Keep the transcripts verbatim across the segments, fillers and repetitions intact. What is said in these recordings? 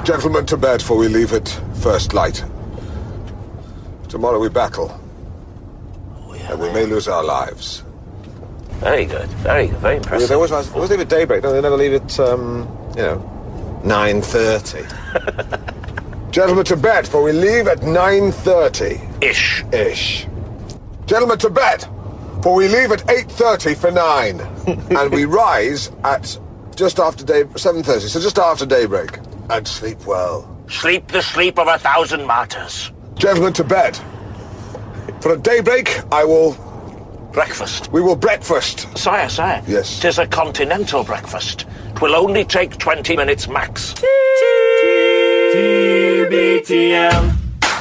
Gentlemen, to bed, for we leave at first light. Tomorrow we battle. Oh, yeah, and we may lose our lives. Very good. Very good. Very impressive. They always, always leave at daybreak. No, they never leave at, um, you know, nine thirty. Gentlemen, to bed, for we leave at nine thirty. Ish. Ish. Gentlemen, to bed, for we leave at eight thirty for nine. And we rise at just after day... seven thirty, so just after daybreak. And sleep well. Sleep the sleep of a thousand martyrs. Gentlemen, to bed. For at daybreak, I will... Breakfast. We will breakfast. Sire, sire. Yes. 'Tis a continental breakfast. 'Twill only take twenty minutes max. T B T M.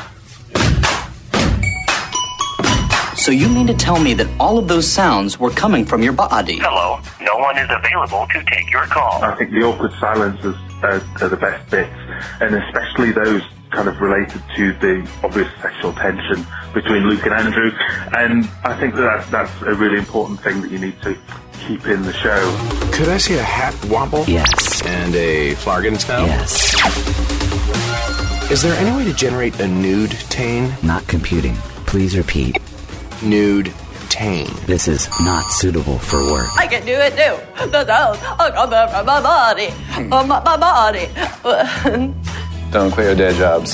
So you mean to tell me that all of those sounds were coming from your body? Hello, no one is available to take your call. I think the awkward silences are, are the best bits, and especially those kind of related to the obvious sexual tension between Luke and Andrew. And I think that that's, that's a really important thing that you need to keep in the show. Could I see a hat wobble? Yes. And a flargon smell? Yes. Is there any way to generate a nude tane? Not computing. Please repeat. Nude tane. This is not suitable for work. I can do it too. The sounds are coming from my body. From my, my body. Don't quit your day jobs.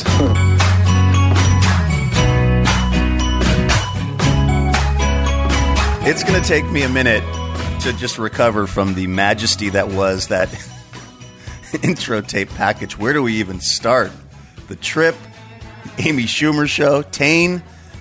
It's going to take me a minute to just recover from the majesty that was that intro tape package. Where do we even start? The Trip, Amy Schumer Show, Tane.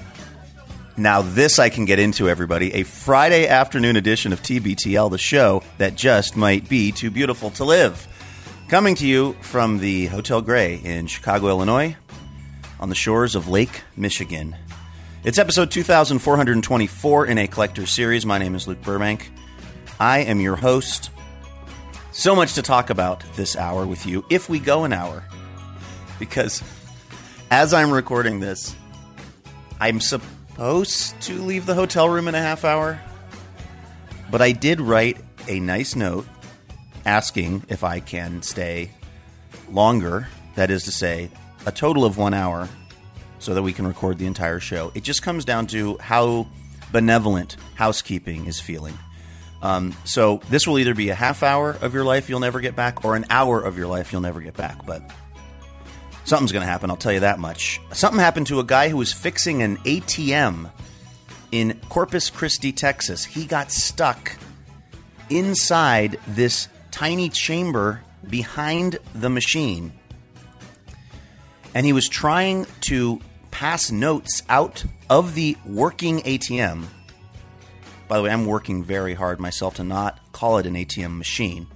Now this I can get into, everybody. A Friday afternoon edition of T B T L, the show that just might be too beautiful to live. Coming to you from the Hotel Gray in Chicago, Illinois, on the shores of Lake Michigan. It's episode two thousand four hundred twenty-four in a collector series. My name is Luke Burbank. I am your host. So much to talk about this hour with you, if we go an hour. Because as I'm recording this, I'm supposed to leave the hotel room in a half hour. But I did write a nice note asking if I can stay longer. That is to say, a total of one hour so that we can record the entire show. It just comes down to how benevolent housekeeping is feeling. Um, so this will either be a half hour of your life you'll never get back or an hour of your life you'll never get back. But something's going to happen, I'll tell you that much. Something happened to a guy who was fixing an A T M in Corpus Christi, Texas. He got stuck inside this tiny chamber behind the machine. And he was trying to pass notes out of the working A T M. By the way, I'm working very hard myself to not call it an A T M machine.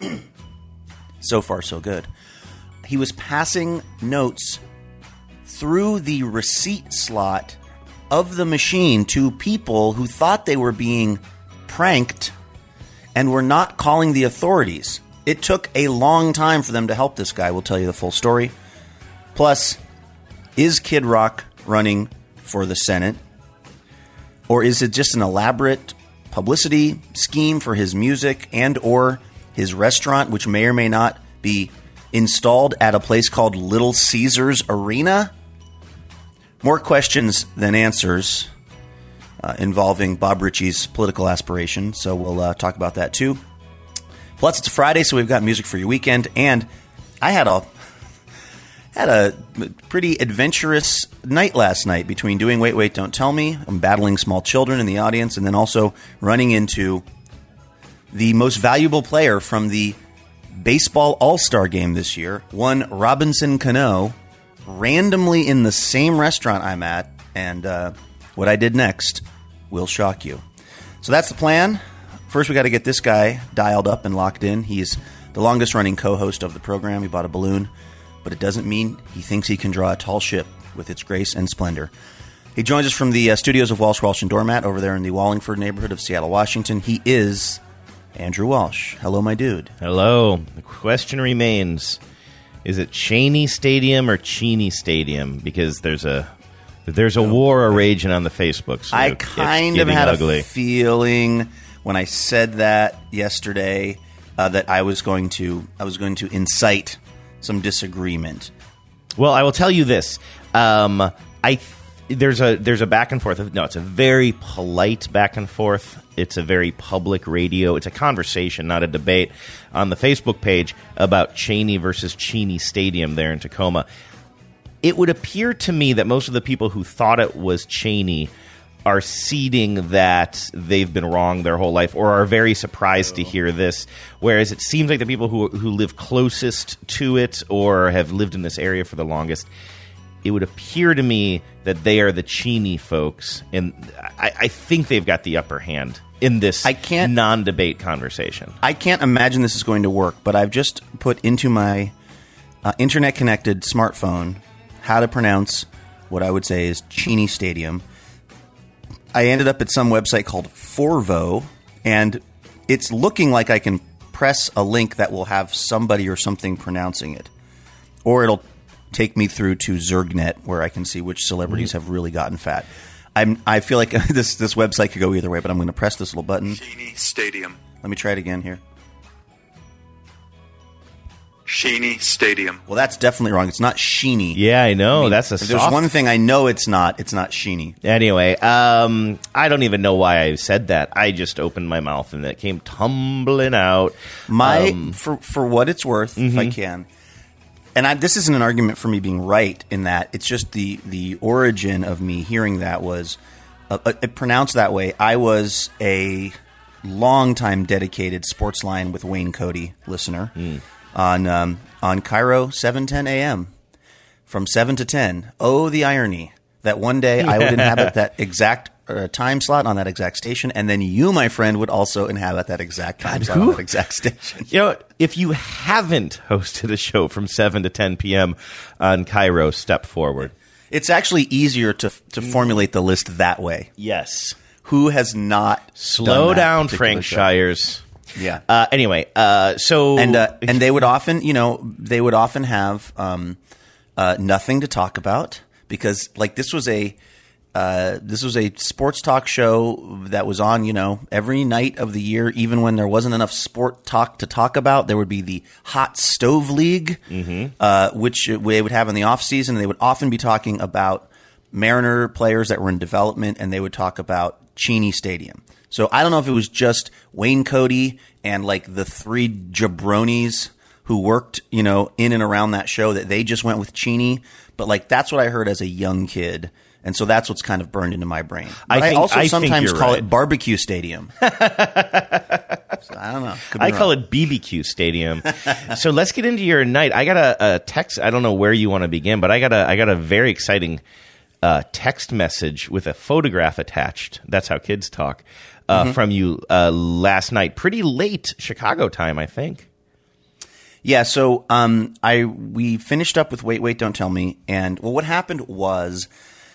So far, so good. He was passing notes through the receipt slot of the machine to people who thought they were being pranked and were not calling the authorities. It took a long time for them to help this guy. We'll tell you the full story. Plus, is Kid Rock running for the Senate? Or is it just an elaborate publicity scheme for his music and or his restaurant, which may or may not be installed at a place called Little Caesars Arena? More questions than answers uh, involving Bob Ritchie's political aspirations, so we'll uh, talk about that too. Plus, it's a Friday, so we've got music for your weekend, and I had a had a pretty adventurous night last night between doing Wait, Wait, Don't Tell Me, I'm battling small children in the audience, and then also running into the most valuable player from the baseball all-star game this year, one Robinson Cano, randomly in the same restaurant I'm at, and uh, what I did next will shock you. So that's the plan. First, we got to get this guy dialed up and locked in. He's the longest-running co-host of the program. He bought a balloon, but it doesn't mean he thinks he can draw a tall ship with its grace and splendor. He joins us from the uh, studios of Walsh, Walsh, and Doormat over there in the Wallingford neighborhood of Seattle, Washington. He is Andrew Walsh. Hello, my dude. Hello. The question remains, is it Cheney Stadium or Cheney Stadium? Because there's a there's a war a raging on the Facebook. So I kind of had ugly. a feeling when I said that yesterday uh, that I was going to I was going to incite some disagreement. Well, I will tell you this. Um, I there's a there's a back and forth. No, it's a very polite back and forth. It's a very public radio. It's a conversation, not a debate, on the Facebook page about Cheney versus Cheney Stadium there in Tacoma. It would appear to me that most of the people who thought it was Cheney are ceding that they've been wrong their whole life, or are very surprised to hear this, whereas it seems like the people who who live closest to it or have lived in this area for the longest, it would appear to me that they are the Cheney folks, and I, I think they've got the upper hand in this I can't, non-debate conversation. I can't imagine this is going to work, but I've just put into my uh, internet-connected smartphone how to pronounce what I would say is Cheney Stadium. I ended up at some website called Forvo, and it's looking like I can press a link that will have somebody or something pronouncing it. Or it'll take me through to Zergnet, where I can see which celebrities have really gotten fat. I'm, I feel like this this website could go either way, but I'm going to press this little button. Cheney Stadium. Let me try it again here. Cheney Stadium. Well, that's definitely wrong. It's not Sheeny. Yeah, I know. I mean, that's a if soft... There's one thing I know it's not. It's not Sheeny. Anyway, um, I don't even know why I said that. I just opened my mouth and it came tumbling out. My um, for for what it's worth, mm-hmm. if I can. And I, this isn't an argument for me being right in that. It's just the, the origin of me hearing that was uh, uh, pronounced that way. I was a longtime dedicated Sportsline with Wayne Cody listener mm. on um, on Cairo seven ten a.m. from seven to ten. Oh, the irony that one day I would inhabit that exact uh, time slot on that exact station, and then you, my friend, would also inhabit that exact time God, slot who? on that exact station. You know, if you haven't hosted a show from seven to ten p.m. on Cairo, step forward. It's actually easier to to formulate the list that way. Yes. Who has not slow done down, Frank show? Shires? Yeah. Uh, anyway, uh, so and uh, and they would often, you know, they would often have um, uh, nothing to talk about because, like, this was a uh, this was a sports talk show that was on, you know, every night of the year, even when there wasn't enough sport talk to talk about. There would be the Hot Stove League, mm-hmm. uh, which they would have in the off season. They would often be talking about Mariner players that were in development, and they would talk about Cheney Stadium. So I don't know if it was just Wayne Cody and like the three jabronis who worked, you know, in and around that show that they just went with Cheney, but like that's what I heard as a young kid. And so that's what's kind of burned into my brain. But I, think, I also I sometimes call right. it Barbecue Stadium. So I don't know. I wrong. call it B B Q Stadium. So let's get into your night. I got a, a text. I don't know where you want to begin, but I got a I got a very exciting uh, text message with a photograph attached. That's how kids talk. Uh, mm-hmm. From you uh, last night, pretty late Chicago time, I think. Yeah, so um, I we finished up with Wait, Wait, Don't Tell Me, and well, what happened was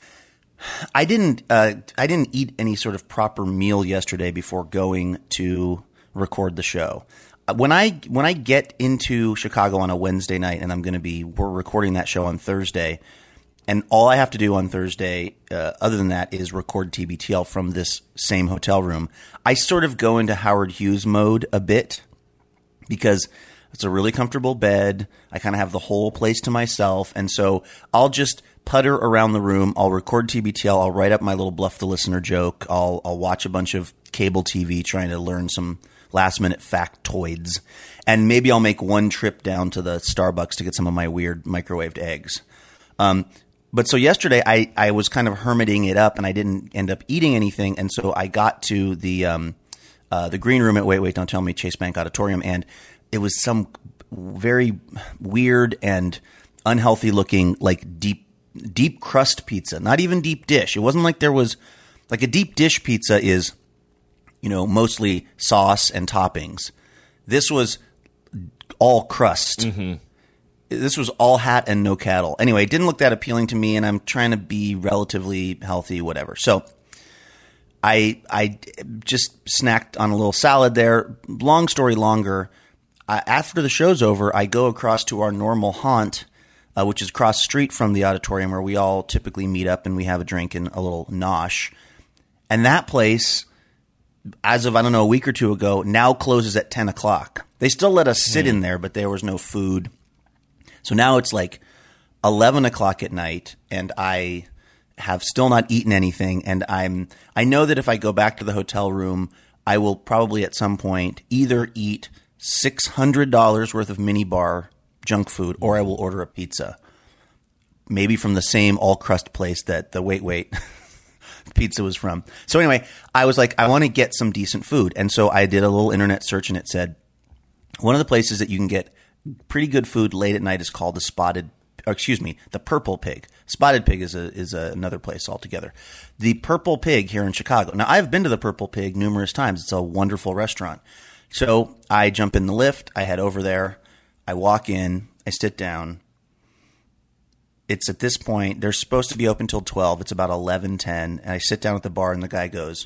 I didn't uh, I didn't eat any sort of proper meal yesterday before going to record the show. When I when I get into Chicago on a Wednesday night, and I'm going to be we're recording that show on Thursday. And all I have to do on Thursday, uh, other than that, is record T B T L from this same hotel room. I sort of go into Howard Hughes mode a bit because it's a really comfortable bed. I kind of have the whole place to myself. And so I'll just putter around the room. I'll record T B T L. I'll write up my little Bluff the Listener joke. I'll, I'll watch a bunch of cable T V trying to learn some last-minute factoids. And maybe I'll make one trip down to the Starbucks to get some of my weird microwaved eggs. Um But so yesterday I, I was kind of hermiting it up and I didn't end up eating anything. And so I got to the um, uh, the green room at Wait, Wait, Don't Tell Me, Chase Bank Auditorium. And it was some very weird and unhealthy looking like deep deep crust pizza, not even deep dish. It wasn't like there was like a deep dish pizza is, you know, mostly sauce and toppings. This was all crust. Mm-hmm. This was all hat and no cattle. Anyway, it didn't look that appealing to me, and I'm trying to be relatively healthy, whatever. So I I just snacked on a little salad there. Long story longer, uh, after the show's over, I go across to our normal haunt, uh, which is across the street from the auditorium where we all typically meet up and we have a drink and a little nosh. And that place, as of, I don't know, a week or two ago, now closes at ten o'clock. They still let us sit mm. in there, but there was no food. So now it's like eleven o'clock at night, and I have still not eaten anything. And I'm I know that if I go back to the hotel room, I will probably at some point either eat six hundred dollars worth of mini bar junk food, or I will order a pizza, maybe from the same all crust place that the Wait Wait pizza was from. So anyway, I was like, I want to get some decent food. And so I did a little internet search, and it said one of the places that you can get pretty good food late at night is called the Spotted, or excuse me, the Purple Pig. Spotted Pig is a, is a, another place altogether. The Purple Pig here in Chicago. Now, I've been to the Purple Pig numerous times. It's a wonderful restaurant. So I jump in the lift. I head over there. I walk in. I sit down. It's at this point, they're supposed to be open till twelve. It's about eleven ten. And I sit down at the bar, and the guy goes,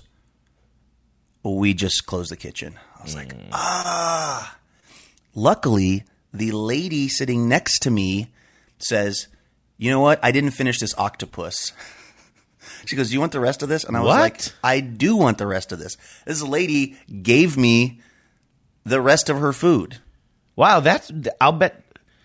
well, we just closed the kitchen. I was mm. like, ah. Luckily, the lady sitting next to me says, you know what? I didn't finish this octopus. She goes, do you want the rest of this? And I was what? like, I do want the rest of this. This lady gave me the rest of her food. Wow, that's, I'll bet,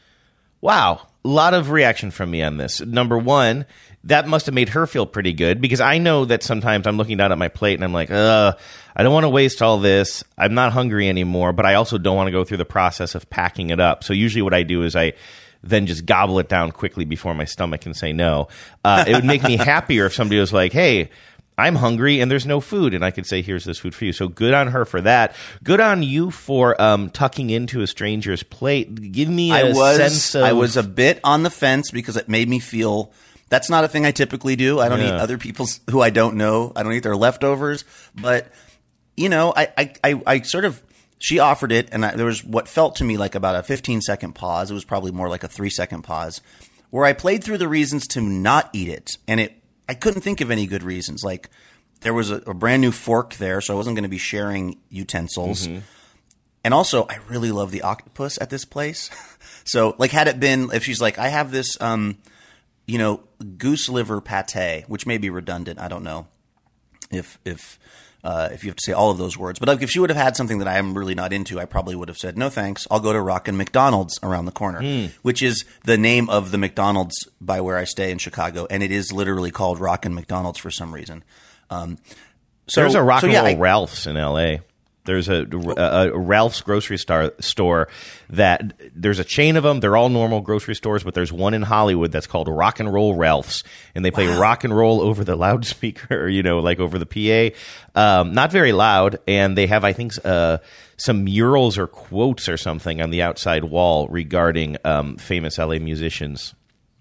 wow. A lot of reaction from me on this. Number one, that must have made her feel pretty good, because I know that sometimes I'm looking down at my plate and I'm like, uh, I don't want to waste all this. I'm not hungry anymore, but I also don't want to go through the process of packing it up. So usually what I do is I then just gobble it down quickly before my stomach can say no. Uh, it would make me happier if somebody was like, hey, I'm hungry and there's no food, and I could say, here's this food for you. So good on her for that. Good on you for um, tucking into a stranger's plate. Give me a I was, sense of... I was a bit on the fence because it made me feel... That's not a thing I typically do. I don't Yeah. eat other people's who I don't know. I don't eat their leftovers. But, you know, I, I, I, I sort of... She offered it, and I, there was what felt to me like about a fifteen-second pause. It was probably more like a three-second pause, where I played through the reasons to not eat it, and it I couldn't think of any good reasons. Like, there was a, a brand new fork there, so I wasn't going to be sharing utensils. Mm-hmm. And also, I really love the octopus at this place. So, like, had it been, if she's like, I have this, um, you know, goose liver pate, which may be redundant. I don't know if if uh, if you have to say all of those words. But like, if she would have had something that I am really not into, I probably would have said, no thanks, I'll go to Rockin' McDonald's around the corner, mm. which is the name of the McDonald's by where I stay in Chicago. And it is literally called Rockin' McDonald's for some reason. Um, so, There's a Rock so and yeah, Roll I, Ralph's in L A There's a, a, a Ralph's grocery star, store that there's a chain of them. They're all normal grocery stores, but there's one in Hollywood that's called Rock and Roll Ralph's, and they play wow. rock and roll over the loudspeaker, you know, like over the P A. Um, not very loud, and they have, I think, uh, some murals or quotes or something on the outside wall regarding um, famous L A musicians.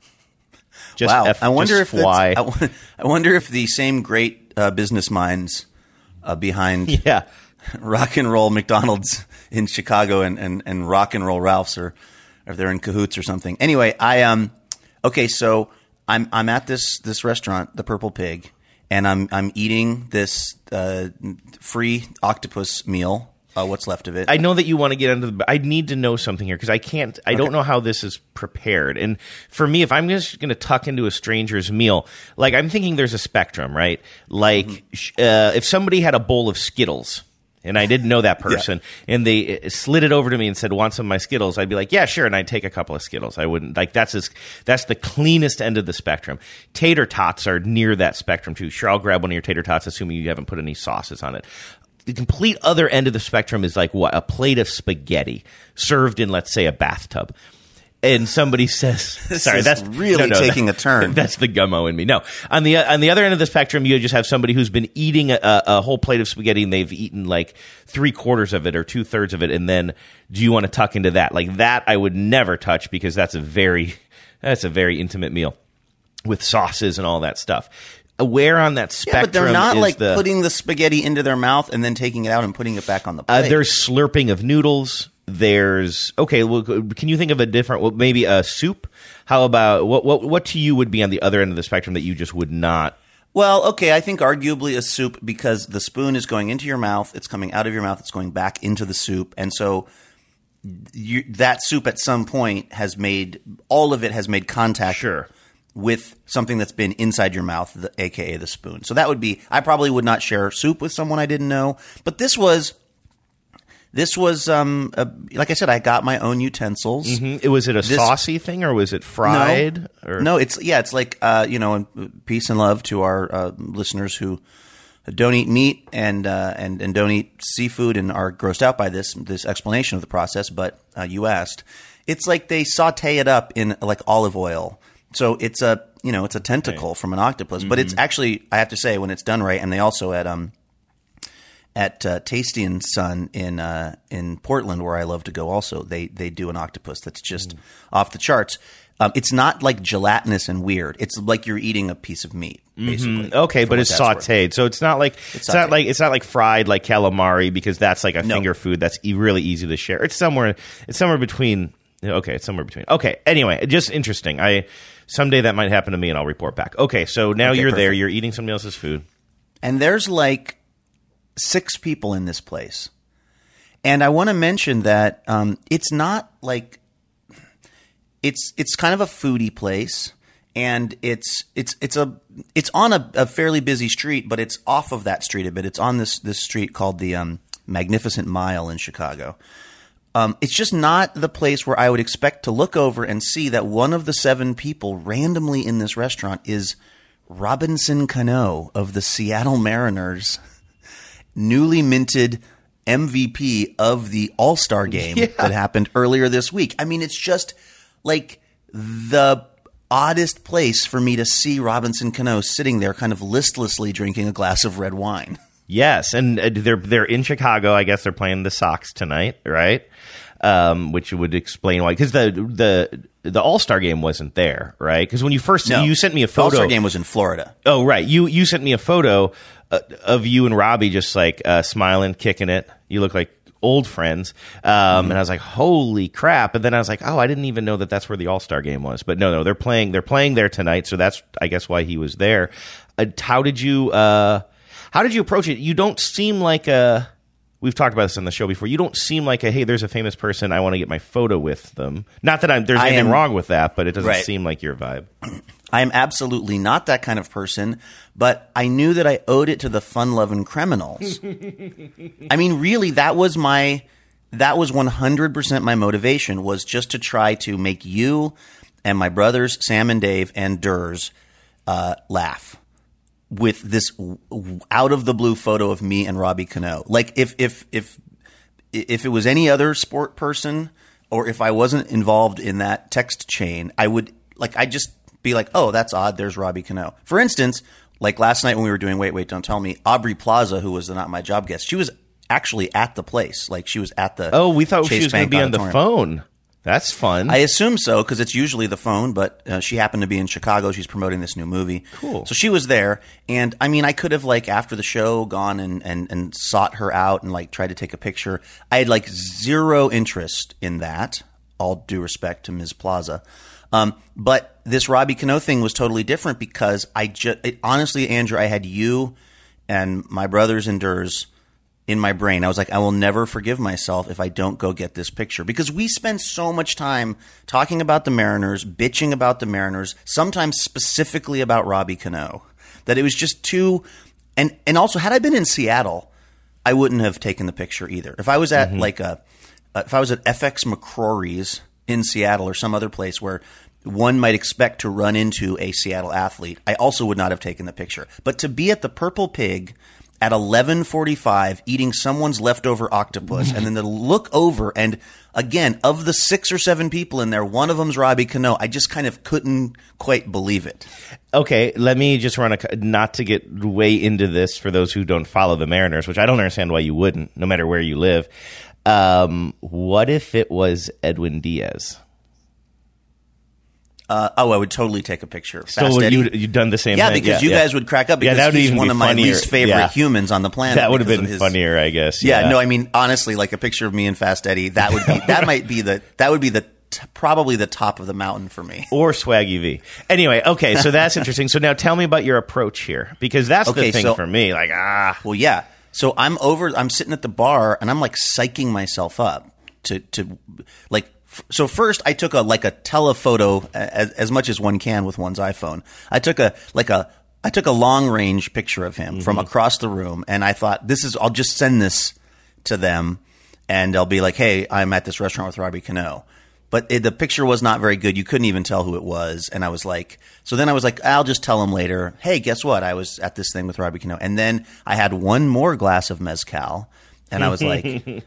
Just wow! F, I wonder just if fly. I, I wonder if the same great uh, business minds uh, behind yeah. Rock and Roll McDonald's in Chicago and, and, and Rock and Roll Ralph's, or if they're in cahoots or something. Anyway, I um okay, so I'm I'm at this this restaurant, the Purple Pig, and I'm I'm eating this uh, free octopus meal. Uh, what's left of it? I know that you want to get into the. I need to know something here because I can't. I okay. don't know how this is prepared. And for me, if I'm just going to tuck into a stranger's meal, like I'm thinking, there's a spectrum, right? Like mm-hmm. uh, if somebody had a bowl of Skittles. And I didn't know that person, yeah. and they slid it over to me and said, "Want some of my Skittles?" I'd be like, "Yeah, sure," and I'd take a couple of Skittles. I wouldn't like that's as, that's the cleanest end of the spectrum. Tater tots are near that spectrum too. Sure, I'll grab one of your tater tots, assuming you haven't put any sauces on it. The complete other end of the spectrum is like what? A plate of spaghetti served in, let's say, a bathtub. And somebody says, this "Sorry, is that's really no, no, taking that, a turn." That's the gummo in me. No, on the on the other end of the spectrum, you just have somebody who's been eating a, a whole plate of spaghetti, and they've eaten like three quarters of it or two thirds of it, and then do you want to tuck into that? Like that, I would never touch because that's a very that's a very intimate meal with sauces and all that stuff. Where on that spectrum? Yeah, but they're not is like the, putting the spaghetti into their mouth and then taking it out and putting it back on the plate. Uh, there's slurping of noodles. There's okay. Well, can you think of a different? Well, maybe a soup. How about what? What? What to you would be on the other end of the spectrum that you just would not? Well, okay. I think arguably a soup because the spoon is going into your mouth. It's coming out of your mouth. It's going back into the soup, and so you, that soup at some point has made all of it has made contact. Sure. With something that's been inside your mouth, the, A K A the spoon. So that would be. I probably would not share soup with someone I didn't know, but this was. This was, um, a, like I said, I got my own utensils. Mm-hmm. It was it a This- saucy thing or was it fried? No, or? no, it's yeah, it's like uh, you know, peace and love to our uh, listeners who don't eat meat and uh, and and don't eat seafood and are grossed out by this this explanation of the process. But uh, you asked, it's like they saute it up in like olive oil, so it's a you know it's a tentacle Right. from an octopus, but it's actually, I have to say, when it's done right, and they also at um. At uh, Tasty and Son in uh, in Portland, where I love to go, also they they do an octopus that's just off the charts. Um, it's not like gelatinous and weird. It's like you're eating a piece of meat, basically. Mm, okay, for but what it's that's worth. sautéed, so it's not like it's, It's not sautéed. like it's not like fried like calamari because that's like a No. finger food that's e- really easy to share. It's somewhere it's somewhere between. Okay, it's somewhere between. Okay, anyway, just interesting. I someday that might happen to me, and I'll report back. Okay, so now Okay, you're there. perfect. You're eating somebody else's food. And there's like six people in this place. And I want to mention that um, it's not like it's it's kind of a foodie place, and it's it's it's a it's on a, a fairly busy street, but it's off of that street a bit. It's on this this street called the um, Magnificent Mile in Chicago. Um, it's just not the place where I would expect to look over and see that one of the seven people randomly in this restaurant is Robinson Cano of the Seattle Mariners, newly minted M V P of the All-Star game Yeah. that happened earlier this week. I mean, it's just like the oddest place for me to see Robinson Cano sitting there kind of listlessly drinking a glass of red wine. Yes, and uh, they're they're in Chicago. I guess they're playing the Sox tonight, right? Um, which would explain why, because the the the All Star game wasn't there, right? Because when you first No. you sent me a The photo, All-Star game was in Florida. Oh, right. You you sent me a photo uh, of you and Robbie just like uh, smiling, kicking it. You look like old friends. Um, Mm-hmm. And I was like, holy crap. And then I was like, oh, I didn't even know that that's where the All-Star game was. But no, no, they're playing they're playing there tonight. So that's, I guess, why he was there. Uh, how did you uh, how did you approach it? You don't seem like a we've talked about this on the show before. You don't seem like a, hey, there's a famous person, I want to get my photo with them. Not that I'm, there's I anything am- wrong with that, but it doesn't Right. seem like your vibe. I am absolutely not that kind of person, but I knew that I owed it to the fun-loving criminals. I mean, really, that was my that was one hundred percent my motivation, was just to try to make you and my brothers, Sam and Dave and Durs, uh, laugh with this w- w- out-of-the-blue photo of me and Robbie Cano. Like, if if if if it was any other sport person, or if I wasn't involved in that text chain, I would, like, I just be like, oh, that's odd, there's Robbie Cano. For instance, like last night when we were doing Wait, Wait, Don't Tell Me, Aubrey Plaza, who was the Not My Job guest, she was actually at the place. Like, she was at the Oh, we thought she Chase was going to Bank be on the Auditorium. phone. That's fun. I assume so, because it's usually the phone, but uh, she happened to be in Chicago. She's promoting this new movie. Cool. So she was there, and I mean, I could have, like, after the show, gone and, and, and sought her out and, like, tried to take a picture. I had, like, zero interest in that, all due respect to Miz Plaza. Um, but this Robbie Cano thing was totally different, because I just, honestly, Andrew, I had you and my brothers and Durs in my brain. I was like, I will never forgive myself if I don't go get this picture, because we spend so much time talking about the Mariners, bitching about the Mariners, sometimes specifically about Robbie Cano, that it was just too. And and also, had I been in Seattle, I wouldn't have taken the picture either. If I was at like a, uh, if I was at F X McCrory's in Seattle or some other place where one might expect to run into a Seattle athlete, I also would not have taken the picture. But to be at the Purple Pig at eleven forty-five eating someone's leftover octopus, and then to look over and, again, of the six or seven people in there, one of them's Robbie Cano. I just kind of couldn't quite believe it. Okay, let me just run a, not to get way into this for those who don't follow the Mariners, which I don't understand why you wouldn't, no matter where you live. Um, what if it was Edwin Diaz? Uh, oh, I would totally take a picture. So Fast Eddie. you you've done the same Yeah, thing? because you guys would crack up, Yeah, because that would he's even one be of my funnier. least favorite Yeah. humans on the planet. That would have because been of his- funnier, I guess. Yeah, Yeah, no, I mean, honestly, like a picture of me and Fast Eddie, that would be that might be the that would be the t- probably the top of the mountain for me. Or Swaggy V. Anyway, okay, so that's interesting. So now tell me about your approach here, because that's Okay, the thing so- for me. Like, ah, Well, yeah. So I'm over. I'm sitting at the bar, and I'm like psyching myself up to to like. F- so first, I took a like a telephoto as, as much as one can with one's iPhone. I took a like a I took a long range picture of him from across the room, and I thought, this is. I'll just send this to them. and they'll be like, hey, I'm at this restaurant with Robbie Cano. But it, the picture was not very good. You couldn't even tell who it was. And I was like, so then I was like, I'll just tell him later, hey, guess what? I was at this thing with Robbie Cano. And then I had one more glass of mezcal, and I was like,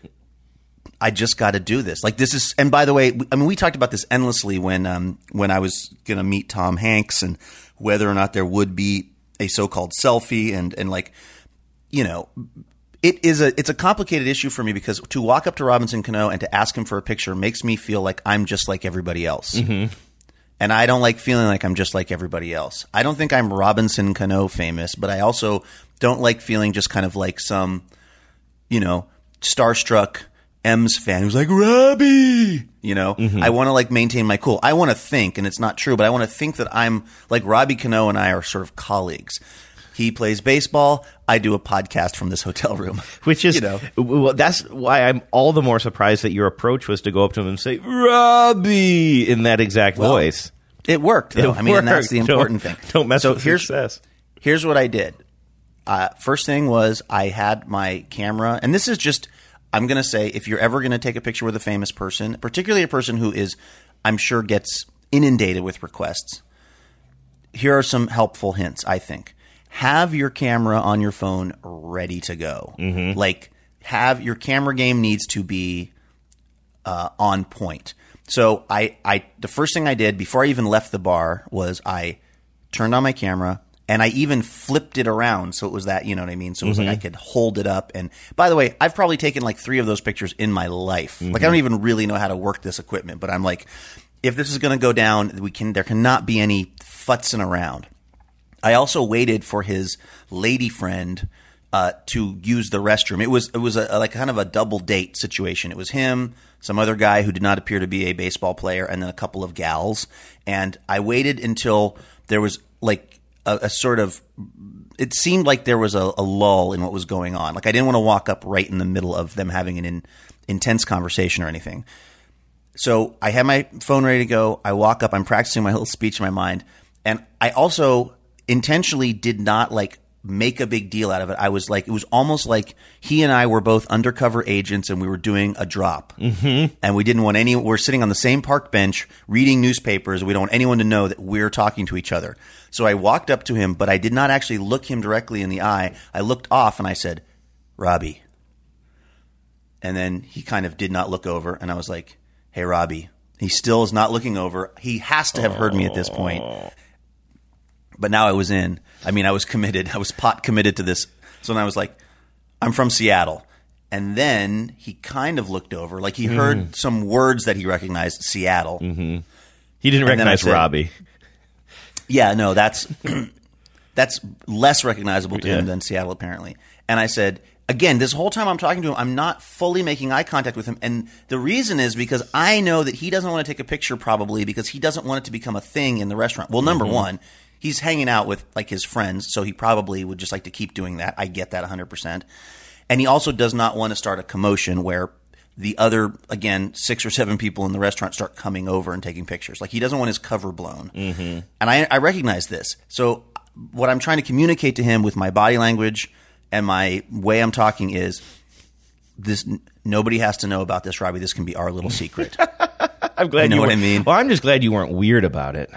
I just got to do this. Like, this is, and by the way, I mean, we talked about this endlessly when, um, when I was going to meet Tom Hanks and whether or not there would be a so-called selfie and, and like, you know, It is a it's a complicated issue for me because to walk up to Robinson Cano and to ask him for a picture makes me feel like I'm just like everybody else. Mm-hmm. And I don't like feeling like I'm just like everybody else. I don't think I'm Robinson Cano famous, but I also don't like feeling just kind of like some, you know, starstruck M's fan who's like, Robbie, you know, Mm-hmm. I want to like maintain my cool. I want to think, and it's not true, but I want to think that I'm like Robbie Cano and I are sort of colleagues. He plays baseball. I do a podcast from this hotel room. Which is, you know, well, that's why I'm all the more surprised that your approach was to go up to him and say, Robbie, in that exact well, voice. It worked, though. It I mean, and that's worked. the important Don't- thing. don't mess so with here's, success. Here's what I did. Uh, first thing was I had my camera, and this is just, I'm going to say, if you're ever going to take a picture with a famous person, particularly a person who is, I'm sure, gets inundated with requests, here are some helpful hints, I think. Have your camera on your phone ready to go. Mm-hmm. Like, have your camera game needs to be uh, on point. So I, I, the first thing I did before I even left the bar was I turned on my camera and I even flipped it around so it was that, you know what I mean? So it was Mm-hmm. like I could hold it up. And by the way, I've probably taken like three of those pictures in my life. Mm-hmm. Like I don't even really know how to work this equipment, but I'm like, if this is going to go down, we can. There cannot be any futzing around. I also waited for his lady friend uh, to use the restroom. It was it was a, a, like kind of a double date situation. It was him, some other guy who did not appear to be a baseball player, and then a couple of gals. And I waited until there was like a, a sort of – it seemed like there was a, a lull in what was going on. Like I didn't want to walk up right in the middle of them having an in, intense conversation or anything. So I had my phone ready to go. I walk up. I'm practicing my little speech in my mind. And I also – intentionally did not like make a big deal out of it. I was like, it was almost like he and I were both undercover agents and we were doing a drop. Mm-hmm. And we didn't want any, we're sitting on the same park bench reading newspapers. We don't want anyone to know that we're talking to each other. So I walked up to him, but I did not actually look him directly in the eye. I looked off and I said, Robbie. And then he kind of did not look over. And I was like, hey, Robbie. He still is not looking over. He has to have heard me at this point. But now I was in. I mean, I was committed. I was pot committed to this. So then I was like, I'm from Seattle. And then he kind of looked over. Like he heard Mm. some words that he recognized, Seattle. Mm-hmm. He didn't And then I recognize said- Robbie. Yeah, no, that's that's less recognizable to Yeah. him than Seattle, apparently. And I said, again, this whole time I'm talking to him, I'm not fully making eye contact with him. And the reason is because I know that he doesn't want to take a picture probably because he doesn't want it to become a thing in the restaurant. Well, number Mm-hmm. one, he's hanging out with like his friends, so he probably would just like to keep doing that. I get that one hundred percent. And he also does not want to start a commotion where the other, again, six or seven people in the restaurant start coming over and taking pictures. Like he doesn't want his cover blown. Mm-hmm. And I, I recognize this. So what I'm trying to communicate to him with my body language and my way I'm talking is this. Nobody has to know about this, Robbie. This can be our little secret. I'm glad You know you what weren't- I mean? Well, I'm just glad you weren't weird about it.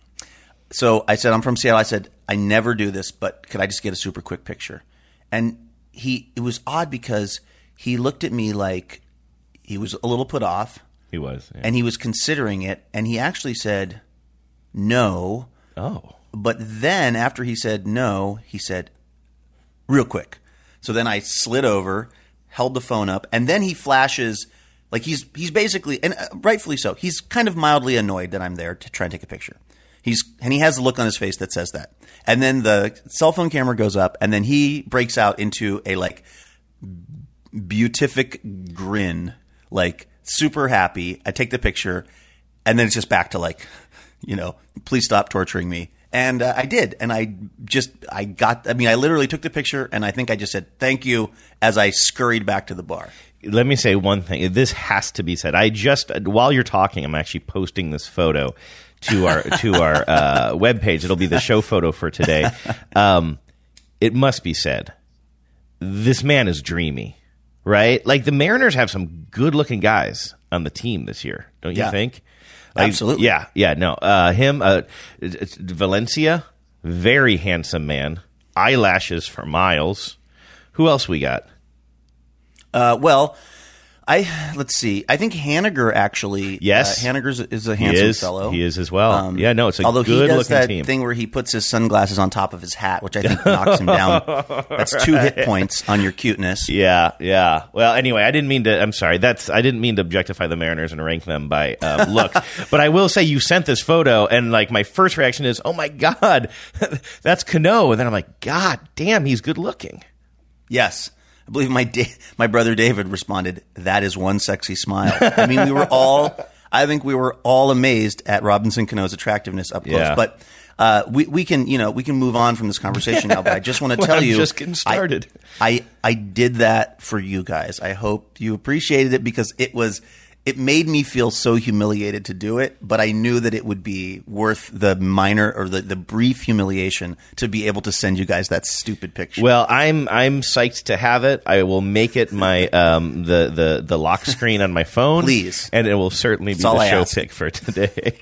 So I said, I'm from Seattle. I said, I never do this, but could I just get a super quick picture? And he, it was odd because he looked at me like he was a little put off. He was. Yeah. And he was considering it. And he actually said, no. Oh. But then after he said no, he said, real quick. So then I slid over, held the phone up, and then he flashes like he's he's basically, and rightfully so, he's kind of mildly annoyed that I'm there to try and take a picture. He's and he has a look on his face that says that. And then the cell phone camera goes up, and then he breaks out into a like beatific grin, like super happy. I take the picture, and then it's just back to like, you know, please stop torturing me. And uh, I did, and I just I got. I mean, I literally took the picture, and I think I just said thank you as I scurried back to the bar. Let me say one thing. This has to be said. I just while you're talking, I'm actually posting this photo to our to our uh, webpage. It'll be the show photo for today. Um, it must be said, this man is dreamy. right? Like the Mariners have some good-looking guys on the team this year, don't you Yeah. think? Like, Absolutely. Yeah, yeah, no. Uh, him, uh, it's- it's Valencia, very handsome man. Eyelashes for miles. Who else we got? Uh, well, I let's see. I think Haniger actually. Yes. uh, Haniger is, is a He handsome is. fellow. He is as well. Yeah, no, it's a although he does good-looking that team. thing where he puts his sunglasses on top of his hat, which I think knocks him down. That's two hit points on your cuteness. Yeah, yeah. Well, anyway, I didn't mean to. I'm sorry. That's I didn't mean to objectify the Mariners and rank them by uh, looks. But I will say, you sent this photo, and like my first reaction is, "Oh my God, that's Cano," and then I'm like, "God damn, he's good looking." Yes. I believe my da- my brother David responded, "That is one sexy smile." I mean, we were all, I think we were all amazed at Robinson Cano's attractiveness up close. Yeah. But uh, we we can you know we can move on from this conversation now. But I just want to Well, tell I'm you, just getting started. I, I I did that for you guys. I hope you appreciated it because it was. It made me feel so humiliated to do it, but I knew that it would be worth the minor or the, the brief humiliation to be able to send you guys that stupid picture. Well, I'm I'm psyched to have it. I will make it my um the the the lock screen on my phone, Please. and it will certainly be That's all the I show ask. pick for today.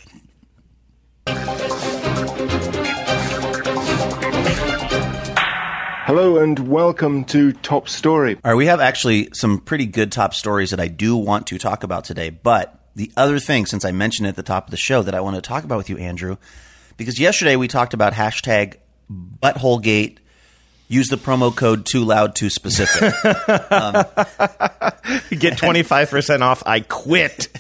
Hello and welcome to Top Story. All right, we have actually some pretty good top stories that I do want to talk about today. But the other thing, since I mentioned it at the top of the show, that I want to talk about with you, Andrew, because yesterday we talked about hashtag ButtholeGate. Use the promo code too loud, too specific. um, Get twenty-five percent off. I quit.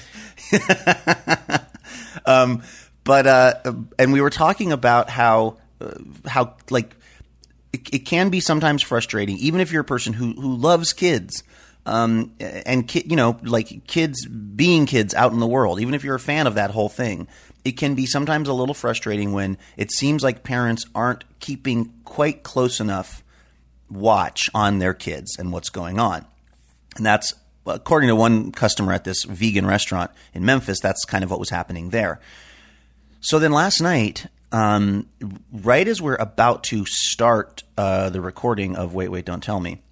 um, but uh, and we were talking about how uh, how like. It, it can be sometimes frustrating, even if you're a person who, who loves kids, um, and ki- you know, like kids being kids out in the world. Even if you're a fan of that whole thing, it can be sometimes a little frustrating when it seems like parents aren't keeping quite close enough watch on their kids and what's going on. And that's, according to one customer at this vegan restaurant in Memphis, that's kind of what was happening there. So then last night. Um, right as we're about to start uh, the recording of Wait, Wait, Don't Tell Me,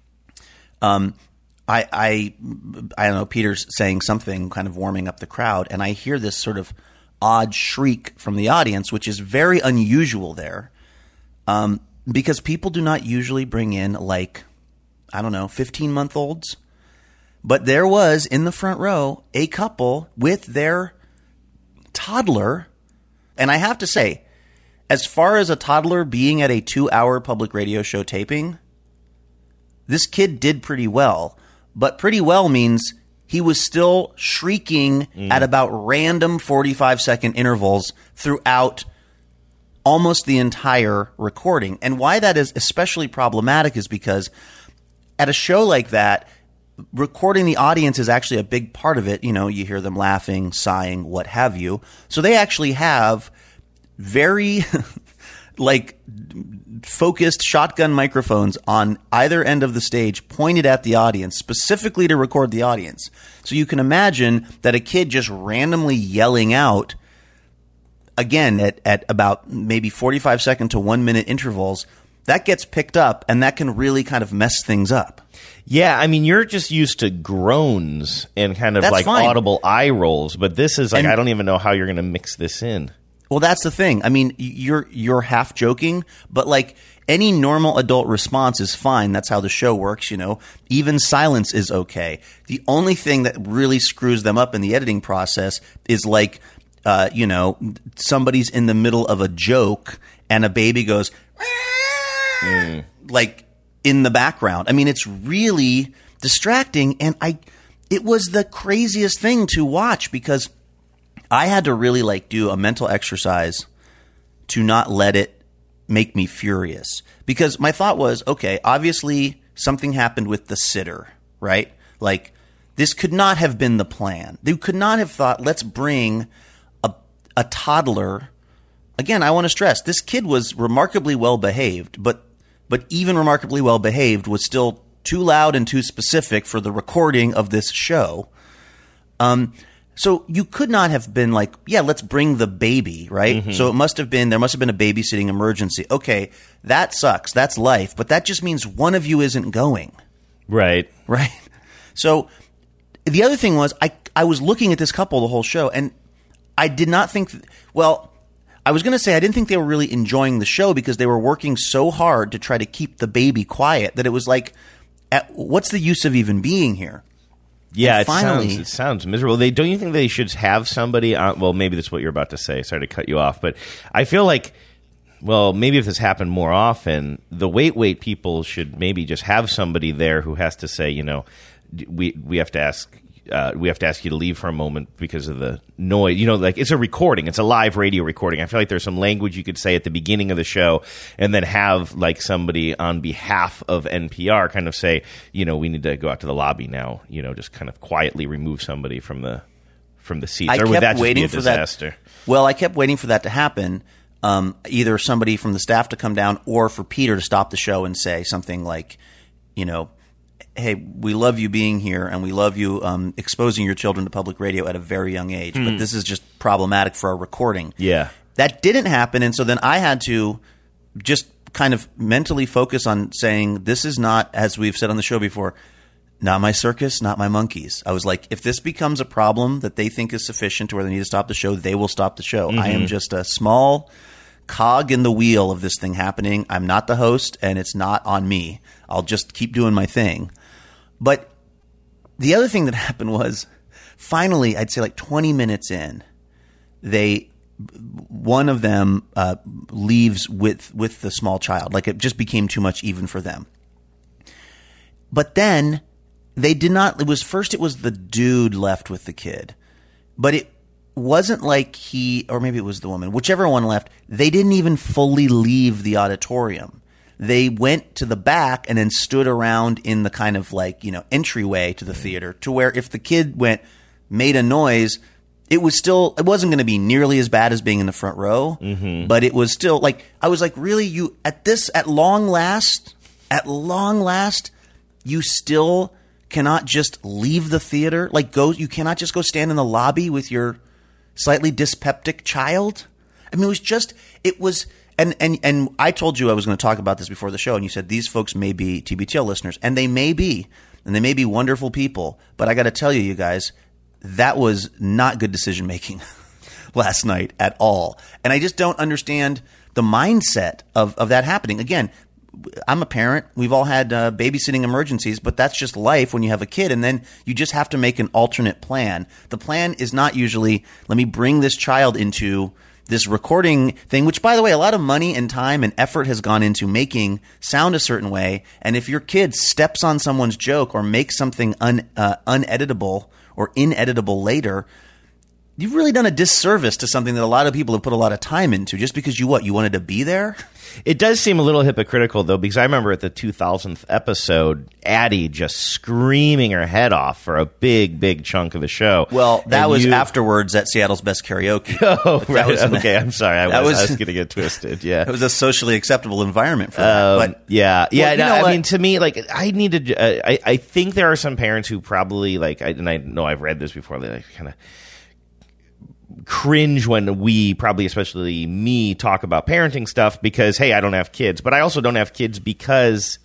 um, I, I, I don't know, Peter's saying something, kind of warming up the crowd, and I hear this sort of odd shriek from the audience, which is very unusual there, um, because people do not usually bring in, like, I don't know, fifteen-month-olds. But there was, in the front row, a couple with their toddler. And I have to say, as far as a toddler being at a two-hour public radio show taping, this kid did pretty well. But pretty well means he was still shrieking mm. at about random forty-five second intervals throughout almost the entire recording. And why that is especially problematic is because at a show like that, recording the audience is actually a big part of it. You know, you hear them laughing, sighing, what have you. So they actually have very like focused shotgun microphones on either end of the stage pointed at the audience, specifically to record the audience. So you can imagine that a kid just randomly yelling out, again, at, at about maybe forty-five second to one minute intervals, that gets picked up and that can really kind of mess things up. Yeah, I mean, you're just used to groans and kind of That's like fine. audible eye rolls, but this is like, And- I don't even know how you're going to mix this in. Well, that's the thing. I mean, you're you're half joking, but like any normal adult response is fine. That's how the show works, you know. Even silence is okay. The only thing that really screws them up in the editing process is like, uh, you know, somebody's in the middle of a joke and a baby goes, mm. like in the background. I mean, it's really distracting, and I, it was the craziest thing to watch because I had to really like do a mental exercise to not let it make me furious. Because my thought was, okay, obviously something happened with the sitter, right? Like this could not have been the plan. They could not have thought, let's bring a, a toddler. Again, I want to stress, this kid was remarkably well behaved, but but even remarkably well behaved was still too loud and too specific for the recording of this show. Um, So you could not have been like, yeah, let's bring the baby, right? Mm-hmm. So it must have been, there must have been a babysitting emergency. Okay, that sucks. That's life. But that just means one of you isn't going. Right. Right. So the other thing was I, I was looking at this couple the whole show, and I did not think th- – well, I was going to say I didn't think they were really enjoying the show because they were working so hard to try to keep the baby quiet that it was like, at, what's the use of even being here? Yeah, and it, finally, sounds, it sounds miserable. They Don't you think they should have somebody on – well, maybe that's what you're about to say. Sorry to cut you off. But I feel like – well, maybe if this happened more often, the wait wait people should maybe just have somebody there who has to say, you know, we we have to ask uh, we have to ask you to leave for a moment because of the noise. You know, like it's a recording, it's a live radio recording. I feel like there's some language you could say at the beginning of the show, and then have like somebody on behalf of N P R kind of say, you know, we need to go out to the lobby now. You know, just kind of quietly remove somebody from the from the seats. I or kept would that just waiting be a for disaster? that. Well, I kept waiting for that to happen. Um, either somebody from the staff to come down or for Peter to stop the show and say something like, you know, hey, we love you being here and we love you um, exposing your children to public radio at a very young age, Hmm. but this is just problematic for our recording. Yeah. That didn't happen, and so then I had to just kind of mentally focus on saying this is not, as we've said on the show before, not my circus, not my monkeys. I was like, if this becomes a problem that they think is sufficient to where they need to stop the show, they will stop the show. I am Mhm. just a small cog in the wheel of this thing happening. I'm not the host, and it's not on me. I'll just keep doing my thing. But the other thing that happened was, finally, I'd say like twenty minutes in, they one of them uh, leaves with with the small child. Like it just became too much even for them. But then they did not. It was first. It was the dude left with the kid, but it wasn't like he, or maybe it was the woman, whichever one left. They didn't even fully leave the auditorium. They went to the back and then stood around in the kind of like, you know, entryway to the theater, to where if the kid went, made a noise, it was still, it wasn't going to be nearly as bad as being in the front row, Mhm. but it was still like, I was like, really, you, at this, at long last, at long last, you still cannot just leave the theater? Like, go, you cannot just go stand in the lobby with your slightly dyspeptic child? I mean, it was just, it was, and, and, and I told you I was going to talk about this before the show, and you said these folks may be T B T L listeners, and they may be, and they may be wonderful people, but I got to tell you, you guys, that was not good decision making last night at all. And I just don't understand the mindset of, of that happening. Again, I'm a parent. We've all had uh, babysitting emergencies, but that's just life when you have a kid. And then you just have to make an alternate plan. The plan is not usually, let me bring this child into this recording thing, which, by the way, a lot of money and time and effort has gone into making sound a certain way. And if your kid steps on someone's joke or makes something un, uh, uneditable or ineditable later, you've really done a disservice to something that a lot of people have put a lot of time into just because you what? You wanted to be there? It does seem a little hypocritical, though, because I remember at the two thousandth episode, Addie just screaming her head off for a big, big chunk of the show. Well, that And was you- afterwards at Seattle's Best Karaoke. Oh, That right. was an- Okay, I'm sorry. I that was, was- I was going to get twisted. Yeah. It was a socially acceptable environment for that. Um, But yeah, yeah. Well, you no, know I what? mean, to me, like, I needed. Uh, I I think there are some parents who probably like, I, and I know I've read this before. They like, kind of cringe when we, probably especially me, talk about parenting stuff because, hey, I don't have kids, but I also don't have kids because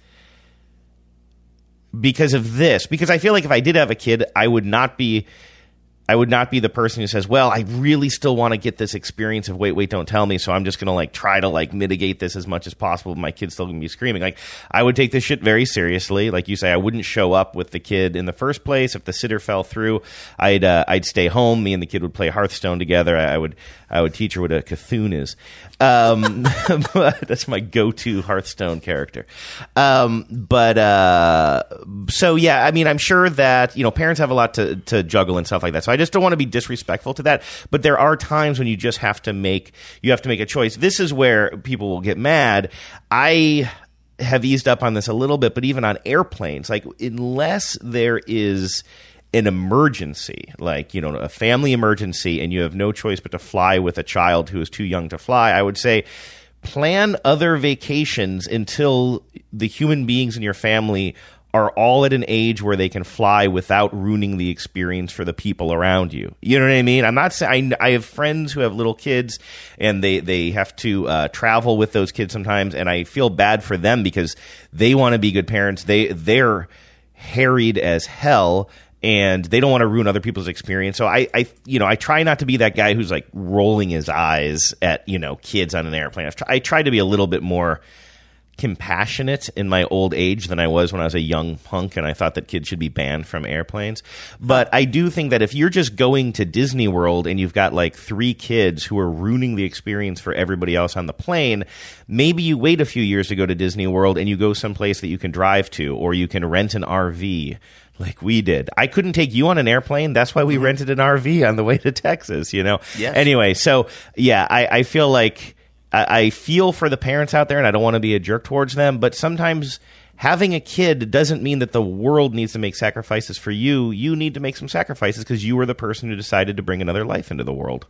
because of this. Because I feel like if I did have a kid, I would not be. I would not be the person who says, well, I really still want to get this experience of wait, wait, don't tell me. So I'm just going to like try to like mitigate this as much as possible. But my kid's still going to be screaming. Like I would take this shit very seriously. Like you say, I wouldn't show up with the kid in the first place. If the sitter fell through, I'd, uh, I'd stay home. Me and the kid would play Hearthstone together. I, I would, I would teach her what a Cthulhu is. Um, but that's my go-to Hearthstone character. Um, but, uh, so yeah, I mean, I'm sure that, you know, parents have a lot to, to juggle and stuff like that. So I just don't want to be disrespectful to that. But there are times when you just have to make, you have to make a choice. This is where people will get mad. I have eased up on this a little bit, but even on airplanes, like unless there is an emergency, like, you know, a family emergency, and you have no choice but to fly with a child who is too young to fly, I would say plan other vacations until the human beings in your family are all at an age where they can fly without ruining the experience for the people around you. You know what I mean? I'm not saying I, I have friends who have little kids and they, they have to uh, travel with those kids sometimes, and I feel bad for them because they want to be good parents. They, they're harried as hell, and they don't want to ruin other people's experience. So I, I, you know, I try not to be that guy who's like rolling his eyes at, you know, kids on an airplane. I've tr- I try to be a little bit more compassionate in my old age than I was when I was a young punk, and I thought that kids should be banned from airplanes. But I do think that if you're just going to Disney World and you've got like three kids who are ruining the experience for everybody else on the plane, maybe you wait a few years to go to Disney World and you go someplace that you can drive to, or you can rent an R V. Like we did. I couldn't take you on an airplane. That's why we mm-hmm. rented an R V on the way to Texas, you know? Yes. Anyway, so yeah, I, I feel like I, I feel for the parents out there, and I don't want to be a jerk towards them, but sometimes having a kid doesn't mean that the world needs to make sacrifices for you. You need to make some sacrifices because you were the person who decided to bring another life into the world.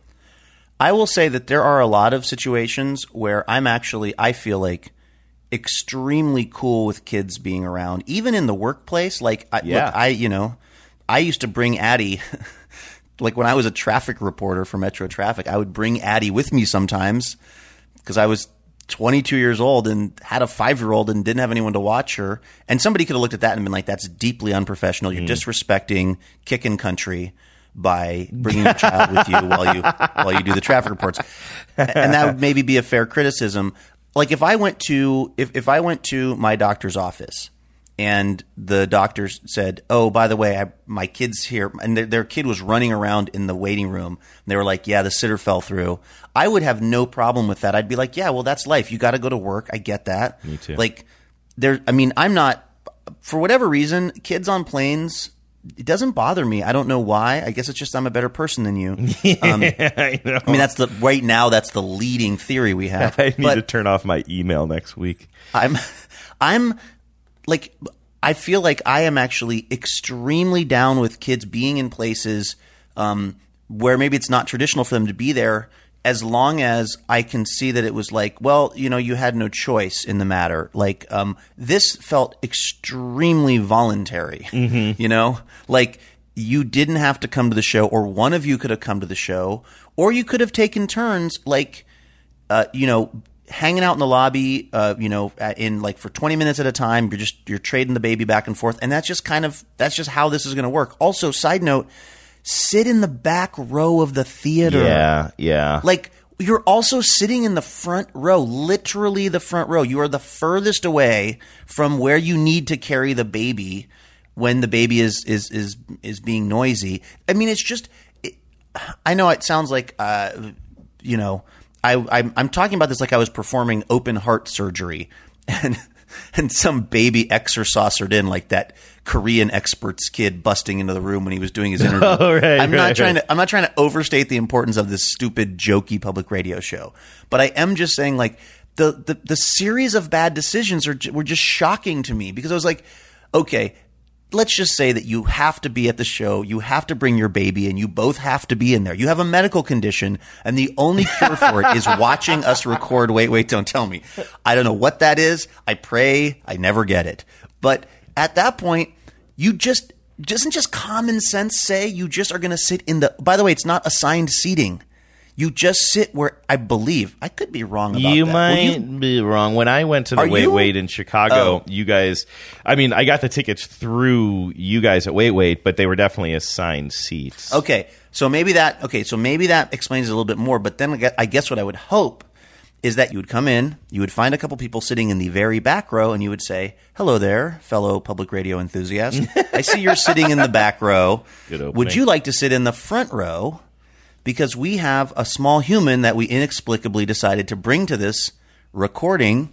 I will say that there are a lot of situations where I'm actually, I feel like, extremely cool with kids being around, even in the workplace. Like, I, yeah. look, I, you know, I used to bring Addie, like when I was a traffic reporter for Metro Traffic, I would bring Addie with me sometimes because I was twenty-two years old and had a five-year-old and didn't have anyone to watch her. And somebody could have looked at that and been like, that's deeply unprofessional. You're mm. disrespecting kickin' country by bringing your child with you while you while you do the traffic reports. And that would maybe be a fair criticism. Like if I went to if, if I went to my doctor's office and the doctor said, "Oh, by the way, I, my kid's here," and their, their kid was running around in the waiting room, and they were like, "Yeah, the sitter fell through," I would have no problem with that. I'd be like, "Yeah, well, that's life. You got to go to work. I get that." Me too. Like there, I mean, I'm not for whatever reason, kids on planes. It doesn't bother me. I don't know why. I guess it's just I'm a better person than you. Um, I know. I mean, that's the right now. That's the leading theory we have. I need but to turn off my email next week. I'm, I'm like, I feel like I am actually extremely down with kids being in places um, where maybe it's not traditional for them to be there, as long as I can see that it was like, well, you know, you had no choice in the matter. Like, um, this felt extremely voluntary, mm-hmm. you know, like you didn't have to come to the show, or one of you could have come to the show, or you could have taken turns, like, uh, you know, hanging out in the lobby, uh, you know, in like for twenty minutes at a time. You're just, you're trading the baby back and forth. And that's just kind of, that's just how this is going to work. Also, side note, sit in the back row of the theater. Yeah, yeah. Like, you're also sitting in the front row, literally the front row. You are the furthest away from where you need to carry the baby when the baby is is is, is being noisy. I mean, it's just it, – I know it sounds like, uh, you know, I, I'm, I'm talking about this like I was performing open heart surgery and – and some baby exorcised in like that Korean expert's kid busting into the room when he was doing his interview. Oh, right, I'm right, not trying right. to I'm not trying to overstate the importance of this stupid jokey public radio show, but I am just saying like the the, the series of bad decisions are were just shocking to me, because I was like, okay, let's just say that you have to be at the show, you have to bring your baby, and you both have to be in there. You have a medical condition, and the only cure for it is watching us record Wait, Wait, Don't Tell Me. I don't know what that is. I pray I never get it. But at that point, you just – doesn't just common sense say you just are going to sit in the – by the way, it's not assigned seating. You just sit where I believe. I could be wrong about you that. Might you, be wrong. When I went to the Are Wait you? Wait in Chicago, Oh. you guys, I mean, I got the tickets through you guys at Wait Wait, but they were definitely assigned seats. Okay, so maybe that. Okay, so maybe that explains it a little bit more. But then I guess- I guess what I would hope is that you would come in, you would find a couple people sitting in the very back row, and you would say, "Hello there, fellow public radio enthusiast. I see you're sitting in the back row. Good opening. Would you like to sit in the front row? Because we have a small human that we inexplicably decided to bring to this recording,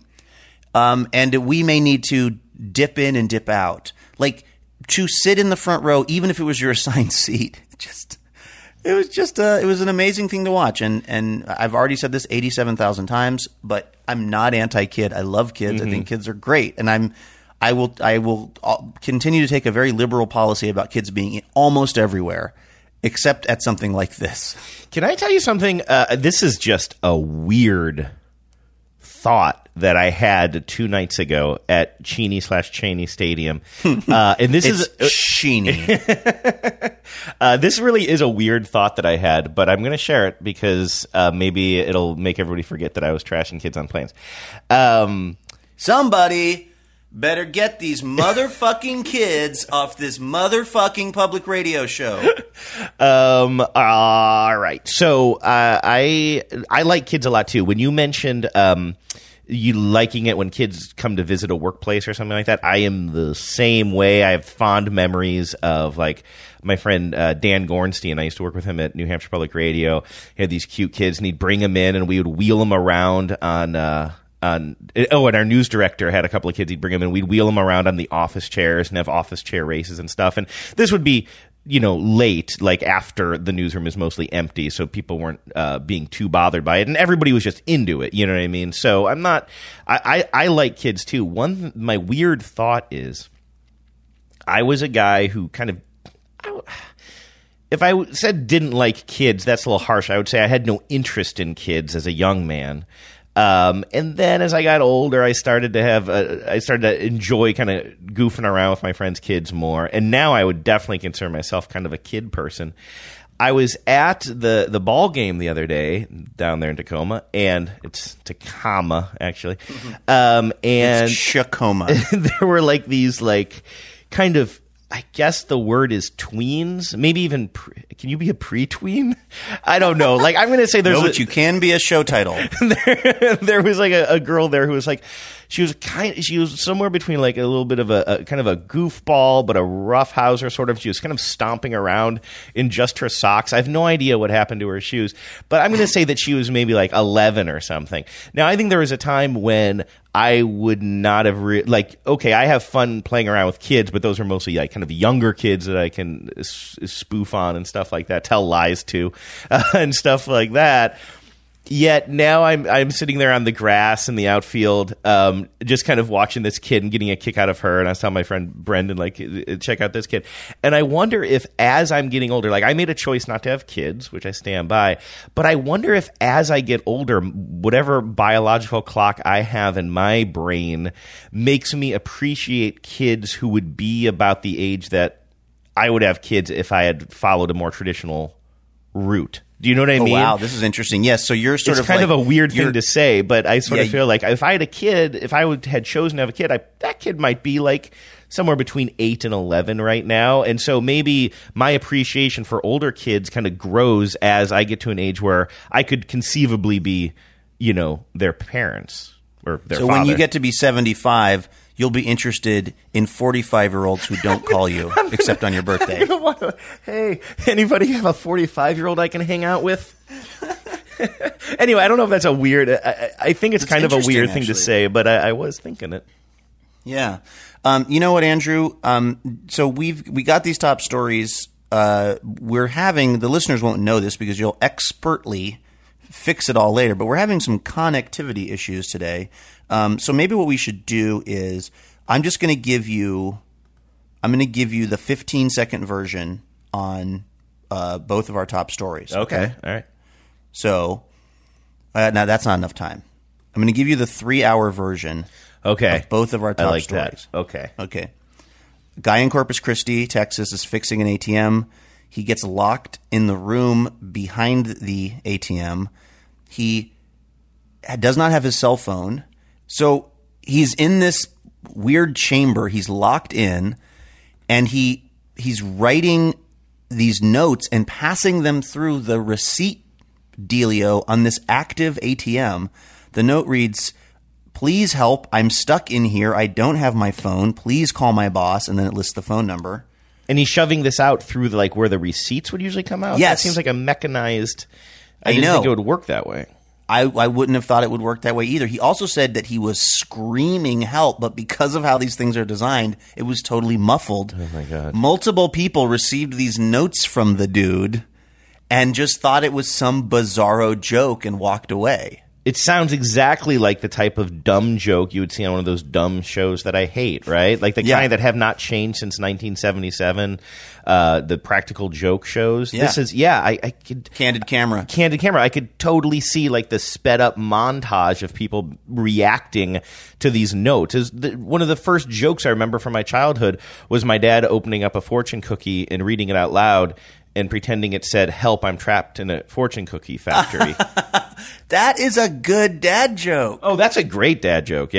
um, and we may need to dip in and dip out. Like, to sit in the front row, even if it was your assigned seat, just it was just a, it was an amazing thing to watch. And and I've already said this eighty-seven thousand times, but I'm not anti-kid. I love kids. Mm-hmm. I think kids are great, and I'm I will I will continue to take a very liberal policy about kids being almost everywhere, except at something like this. Can I tell you something? Uh, this is just a weird thought that I had two nights ago at Cheney slash Cheney Stadium. Uh, and this it's is Cheney. uh, this really is a weird thought that I had, but I'm going to share it because uh, maybe it'll make everybody forget that I was trashing kids on planes. Um, Somebody better get these motherfucking kids off this motherfucking public radio show. Um. All right. So uh, I I like kids a lot too. When you mentioned um, you liking it when kids come to visit a workplace or something like that, I am the same way. I have fond memories of like my friend uh, Dan Gornstein. I used to work with him at New Hampshire Public Radio. He had these cute kids, and he'd bring them in, and we would wheel them around on. Uh, On, oh, and our news director had a couple of kids. He'd bring them in. We'd wheel them around on the office chairs and have office chair races and stuff. And this would be, you know, late, like after the newsroom is mostly empty, so people weren't uh, being too bothered by it. And everybody was just into it. You know what I mean? So I'm not. I, I, I like kids too. One, my weird thought is, I was a guy who kind of. I, if I said didn't like kids, that's a little harsh. I would say I had no interest in kids as a young man. Um, and then as I got older, I started to have, a, I started to enjoy kind of goofing around with my friends' kids more. And now I would definitely consider myself kind of a kid person. I was at the, the ball game the other day down there in Tacoma, and it's Tacoma actually. Mm-hmm. Um, and it's Tacoma. There were like these like kind of, I guess the word is tweens, maybe even pre- can you be a pre-tween? I don't know. Like I'm going to say there's no, a, but you can be a show title. there, there was like a, a girl there who was like, she was kind, she was somewhere between like a little bit of a, a kind of a goofball, but a roughhouser sort of. She was kind of stomping around in just her socks. I have no idea what happened to her shoes, but I'm going to say that she was maybe like eleven or something. Now I think there was a time when I would not have re- like, okay, I have fun playing around with kids, but those are mostly like kind of younger kids that I can s- spoof on and stuff like that, tell lies to, uh, and stuff like that. Yet now I'm I'm sitting there on the grass in the outfield, um, just kind of watching this kid and getting a kick out of her. And I was telling my friend Brendan, like, check out this kid. And I wonder if as I'm getting older, like I made a choice not to have kids, which I stand by. But I wonder if as I get older, whatever biological clock I have in my brain makes me appreciate kids who would be about the age that I would have kids if I had followed a more traditional route. Do you know what I oh, mean? Wow, this is interesting. Yes, so you're sort it's of kind like, of a weird thing to say, but I sort yeah, of feel like if I had a kid, if I would, had chosen to have a kid, I, that kid might be like somewhere between eight and eleven right now. And so maybe my appreciation for older kids kind of grows as I get to an age where I could conceivably be, you know, their parents or their so father. When you get to be seventy-five, you'll be interested in forty-five-year-olds who don't call you except on your birthday. Hey, anybody have a forty-five-year-old I can hang out with? Anyway, I don't know if that's a weird... I, I think it's, it's kind of a weird thing actually. to say, but I, I was thinking it. Yeah. Um, you know what, Andrew? Um, so we've we got these top stories. Uh, we're having... The listeners won't know this because you'll expertly fix it all later, but we're having some connectivity issues today. Um, so maybe what we should do is I'm just going to give you I'm going to give you the fifteen second version on uh, both of our top stories. Okay. okay? All right. So uh, now that's not enough time. I'm going to give you the three hour version okay. of both of our top I like stories. That. Okay. Okay. A guy in Corpus Christi, Texas, is fixing an A T M. He gets locked in the room behind the A T M. He does not have his cell phone. So he's in this weird chamber. He's locked in, and he he's writing these notes and passing them through the receipt dealio on this active A T M. The note reads, "Please help. I'm stuck in here. I don't have my phone. Please call my boss." And then it lists the phone number. And he's shoving this out through the, like where the receipts would usually come out? Yes. That seems like a mechanized... I, I didn't know. think it would work that way. I, I wouldn't have thought it would work that way either. He also said that he was screaming help, but because of how these things are designed, it was totally muffled. Oh, my God. Multiple people received these notes from the dude and just thought it was some bizarro joke and walked away. It sounds exactly like the type of dumb joke you would see on one of those dumb shows that I hate, right? Like the Yeah. kind that have not changed since nineteen seventy-seven, uh, the practical joke shows. Yeah. This is, yeah, I, I could... Candid camera. Candid camera. I could totally see like the sped up montage of people reacting to these notes. Is the, one of the first jokes I remember from my childhood was my dad opening up a fortune cookie and reading it out loud and pretending it said, "Help, I'm trapped in a fortune cookie factory." That is a good dad joke. Oh, that's a great dad joke, yeah.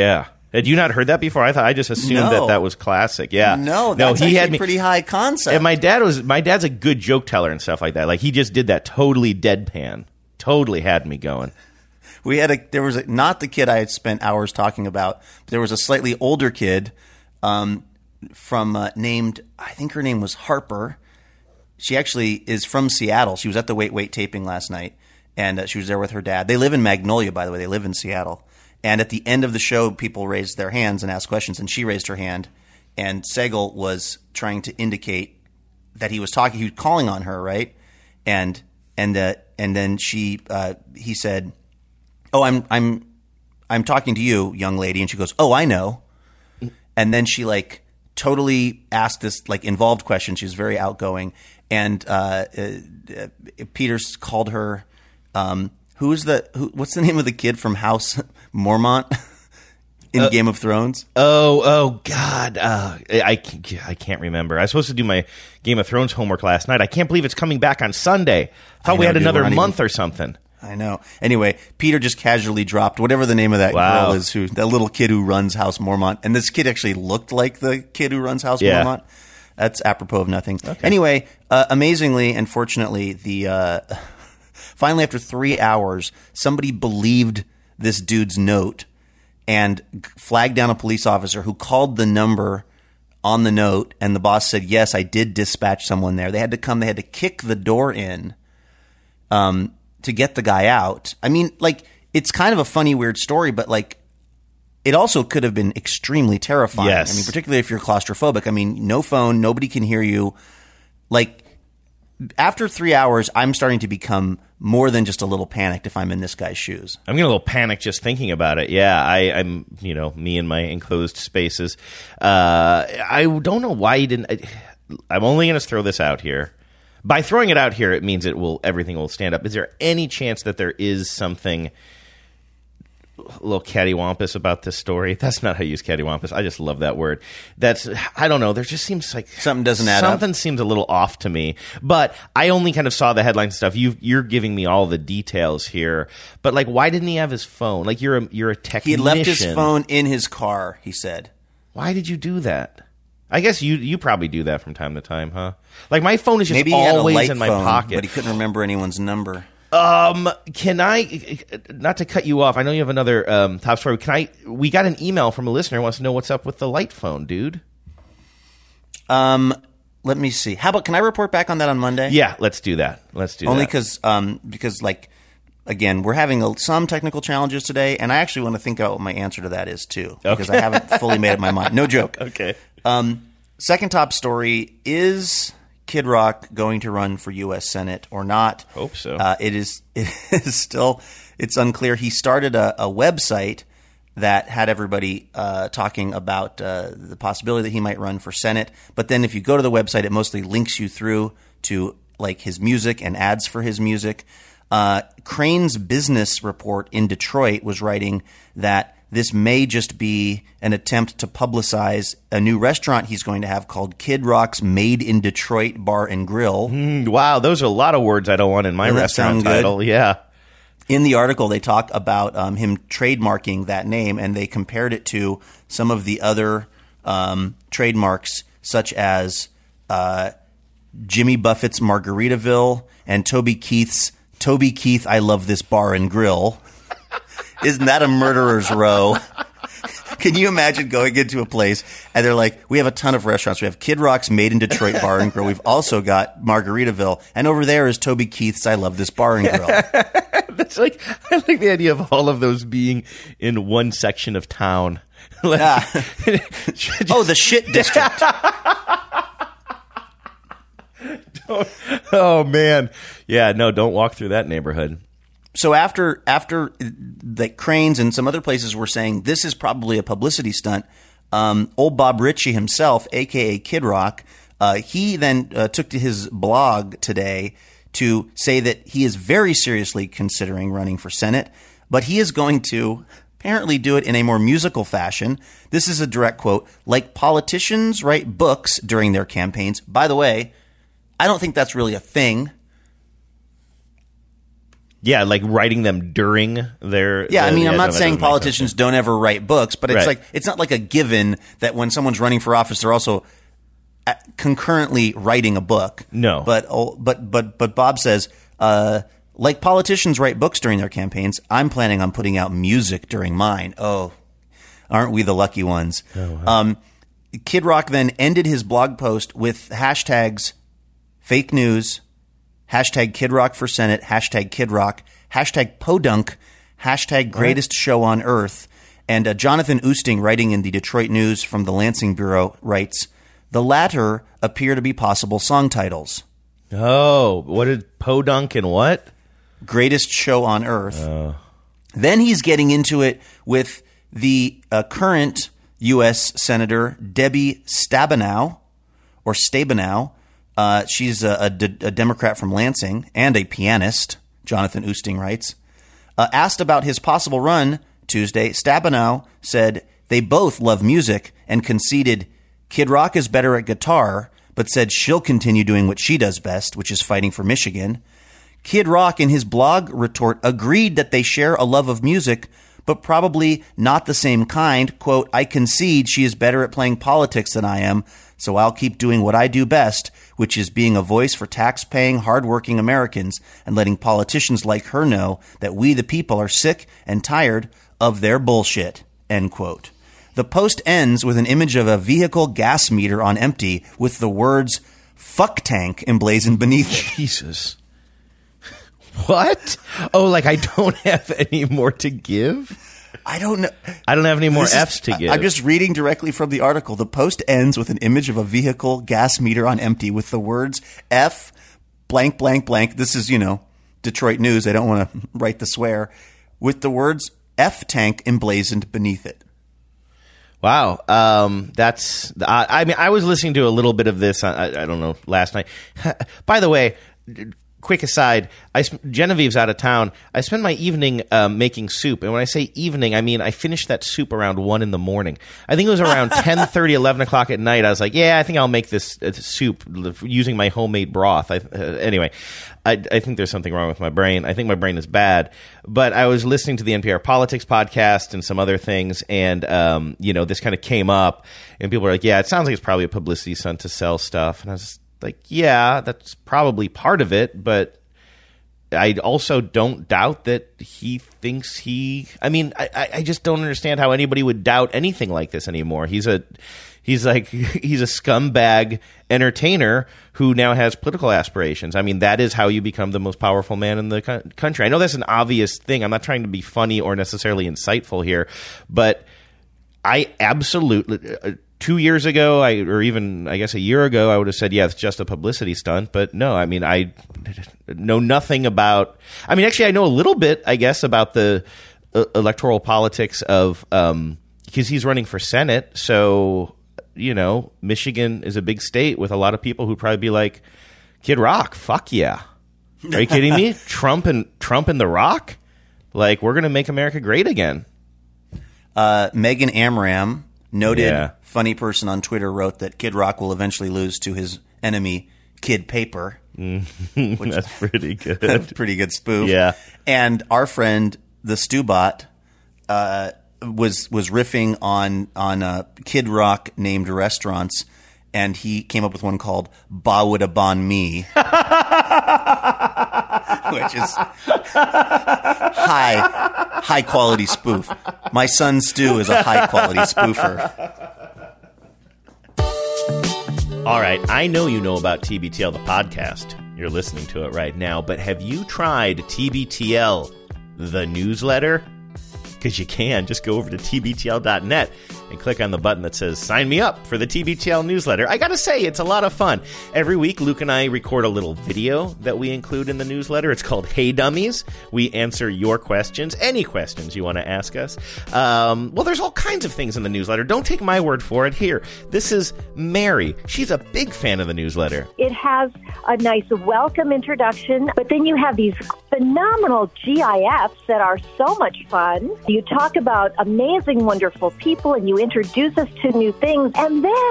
Had you not heard that before? I thought I just assumed No. that that was classic. Yeah, No, that's he actually had me, pretty high concept. And my dad was my dad's a good joke teller and stuff like that. Like he just did that totally deadpan. Totally had me going. We had a there was a, not the kid I had spent hours talking about. But there was a slightly older kid um, from uh, named I think her name was Harper. She actually is from Seattle. She was at the Wait Wait taping last night, and uh, she was there with her dad. They live in Magnolia, by the way. They live in Seattle. And at the end of the show, people raised their hands and asked questions, and she raised her hand. And Segal was trying to indicate that he was talking. He was calling on her, right? And and uh, and then she uh, he said, "Oh, I'm I'm I'm talking to you, young lady." And she goes, "Oh, I know." And then she like totally asked this like involved question. She was very outgoing, and uh, uh, uh, Peters called her. Um, Who's the who, what's the name of the kid from House Mormont in uh, Game of Thrones? Oh, oh God, uh, I I can't remember. I was supposed to do my Game of Thrones homework last night. I can't believe it's coming back on Sunday. I thought I we know, had dude, another month even, or something. I know. Anyway, Peter just casually dropped whatever the name of that wow. girl is, who that little kid who runs House Mormont, and this kid actually looked like the kid who runs House yeah. Mormont. That's apropos of nothing. Okay. Anyway, uh, amazingly and fortunately, the. Uh, Finally, after three hours, somebody believed this dude's note and flagged down a police officer who called the number on the note, and the boss said, yes, I did dispatch someone there. They had to come. They had to kick the door in um, to get the guy out. I mean, like, it's kind of a funny, weird story, but, like, it also could have been extremely terrifying. Yes. I mean, particularly if you're claustrophobic. I mean, no phone, nobody can hear you. Like, after three hours, I'm starting to become more than just a little panicked if I'm in this guy's shoes. I'm getting a little panicked just thinking about it. Yeah, I, I'm, you know, me and my enclosed spaces. Uh, I don't know why you didn't. I, I'm only going to throw this out here. By throwing it out here, it means it will everything will stand up. Is there any chance that there is something a little cattywampus about this story? That's not how you use cattywampus. I just love that word. That's, I don't know. There just seems like something doesn't add something up. Something seems a little off to me. But I only kind of saw the headlines and stuff. You, you're giving me all the details here. But like, why didn't he have his phone? Like, you're a you're a technician. He left his phone in his car. He said. Why did you do that? I guess you you probably do that from time to time, huh? Like, my phone is just Maybe he always had a light in my phone, pocket, but he couldn't remember anyone's number. Um, can I, not to cut you off, I know you have another um, top story. Can I, we got an email from a listener who wants to know what's up with the light phone, dude. Um, let me see. How about, can I report back on that on Monday? Yeah, let's do that. Let's do Only that. because, um, because like, again, we're having a, some technical challenges today, and I actually want to think out what my answer to that is too, because Okay. I haven't fully made up my mind. No joke. Okay. Um, second top story is Kid Rock going to run for U S Senate or not? Hope so. Uh, it is. It is still. It's unclear. He started a, a website that had everybody uh, talking about uh, the possibility that he might run for Senate. But then, if you go to the website, it mostly links you through to like his music and ads for his music. Uh, Crane's Business Report in Detroit was writing that this may just be an attempt to publicize a new restaurant he's going to have called Kid Rock's Made in Detroit Bar and Grill. Mm, wow, those are a lot of words I don't want in my Doesn't that restaurant sound good? title. Yeah. In the article, they talk about um, him trademarking that name, and they compared it to some of the other um, trademarks, such as uh, Jimmy Buffett's Margaritaville and Toby Keith's Toby Keith, I Love This Bar and Grill. Isn't that a murderer's row? Can you imagine going into a place and they're like, we have a ton of restaurants. We have Kid Rock's Made in Detroit Bar and Grill. We've also got Margaritaville. And over there is Toby Keith's I Love This Bar and Grill. That's like, I like the idea of all of those being in one section of town. Like, yeah. Oh, the shit district. Oh, man. Yeah, no, don't walk through that neighborhood. So after after the Cranes and some other places were saying this is probably a publicity stunt, um, old Bob Ritchie himself, a k a. Kid Rock, uh, he then uh, took to his blog today to say that he is very seriously considering running for Senate, but he is going to apparently do it in a more musical fashion. This is a direct quote. Like politicians write books during their campaigns. By the way, I don't think that's really a thing. Yeah, like writing them during their... Yeah, the, I mean, yeah, I'm not no, that saying doesn't make politicians don't ever write books, but it's Right. like it's not like a given that when someone's running for office, they're also uh, concurrently writing a book. No. But oh, but but but Bob says, uh, like politicians write books during their campaigns, I'm planning on putting out music during mine. Oh, aren't we the lucky ones? Oh, wow. Um, Kid Rock then ended his blog post with hashtags fake news, hashtag Kid Rock for Senate, hashtag Kid Rock, hashtag Podunk, hashtag Greatest Show on Earth. And uh, Jonathan Oosting, writing in the Detroit News from the Lansing Bureau, writes, the latter appear to be possible song titles. Oh, what did Podunk and what? Greatest Show on Earth. Oh. Then he's getting into it with the uh, current U S Senator Debbie Stabenow, or Stabenow. Uh, she's a, a, de- a Democrat from Lansing and a pianist, Jonathan Oosting writes. Uh, asked about his possible run Tuesday, Stabenow said they both love music and conceded Kid Rock is better at guitar, but said she'll continue doing what she does best, which is fighting for Michigan. Kid Rock, in his blog retort, agreed that they share a love of music, but probably not the same kind. Quote, I concede she is better at playing politics than I am, so I'll keep doing what I do best, which is being a voice for tax-paying, hardworking Americans and letting politicians like her know that we the people are sick and tired of their bullshit, end quote. The post ends with an image of a vehicle gas meter on empty with the words, fuck tank emblazoned beneath it. Jesus. What? Oh, like I don't have any more to give? I don't know. I don't have any more This is- F's to give. I'm just reading directly from the article. The post ends with an image of a vehicle gas meter on empty with the words F blank, blank, blank. This is, you know, Detroit News. I don't want to write the swear. With the words F tank emblazoned beneath it. Wow. Um, that's, I, I mean, I was listening to a little bit of this, I, I don't know, last night. By the way, quick aside, I, Genevieve's out of town. I spend my evening um, making soup. And when I say evening, I mean I finished that soup around one in the morning. I think it was around ten thirty, eleven o'clock at night. I was like, yeah, I think I'll make this uh, soup using my homemade broth. I, uh, anyway, I, I think there's something wrong with my brain. I think my brain is bad. But I was listening to the N P R Politics podcast and some other things. And, um, you know, this kind of came up. And people were like, yeah, it sounds like it's probably a publicity stunt to sell stuff. And I was like, yeah, that's probably part of it, but I also don't doubt that he thinks he. I mean, I, I just don't understand how anybody would doubt anything like this anymore. He's a, he's like, he's a scumbag entertainer who now has political aspirations. I mean, that is how you become the most powerful man in the co- country. I know that's an obvious thing. I'm not trying to be funny or necessarily insightful here, but I absolutely. Uh, Two years ago, I, or even, I guess, a year ago, I would have said, yeah, it's just a publicity stunt. But no, I mean, I know nothing about... I mean, actually, I know a little bit, I guess, about the uh, electoral politics of... Um, because he's running for Senate. So, you know, Michigan is a big state with a lot of people who'd probably be like, Kid Rock, fuck yeah. Are you kidding me? Trump and Trump and The Rock? Like, we're going to make America great again. Uh, Megan Amram... Noted Yeah. funny person on Twitter wrote that Kid Rock will eventually lose to his enemy, Kid Paper. Which That's pretty good. Pretty good spoof. Yeah. And our friend, the Stewbot, uh, was was riffing on on uh, Kid Rock named restaurants, and he came up with one called Bawada Bon Me, which is high high quality spoof. My son Stu is a high quality spoofer. All right, I know you know about T B T L, the podcast. You're listening to it right now, but have you tried T B T L, the newsletter? Because you can. Just go over to T B T L dot net and click on the button that says sign me up for the T B T L newsletter. I gotta say, it's a lot of fun. Every week, Luke and I record a little video that we include in the newsletter. It's called Hey Dummies. We answer your questions, any questions you want to ask us. Um, well, there's all kinds of things in the newsletter. Don't take my word for it. Here, this is Mary. She's a big fan of the newsletter. It has a nice welcome introduction, but then you have these phenomenal G I Fs that are so much fun. You talk about amazing, wonderful people, and you introduce us to new things. And then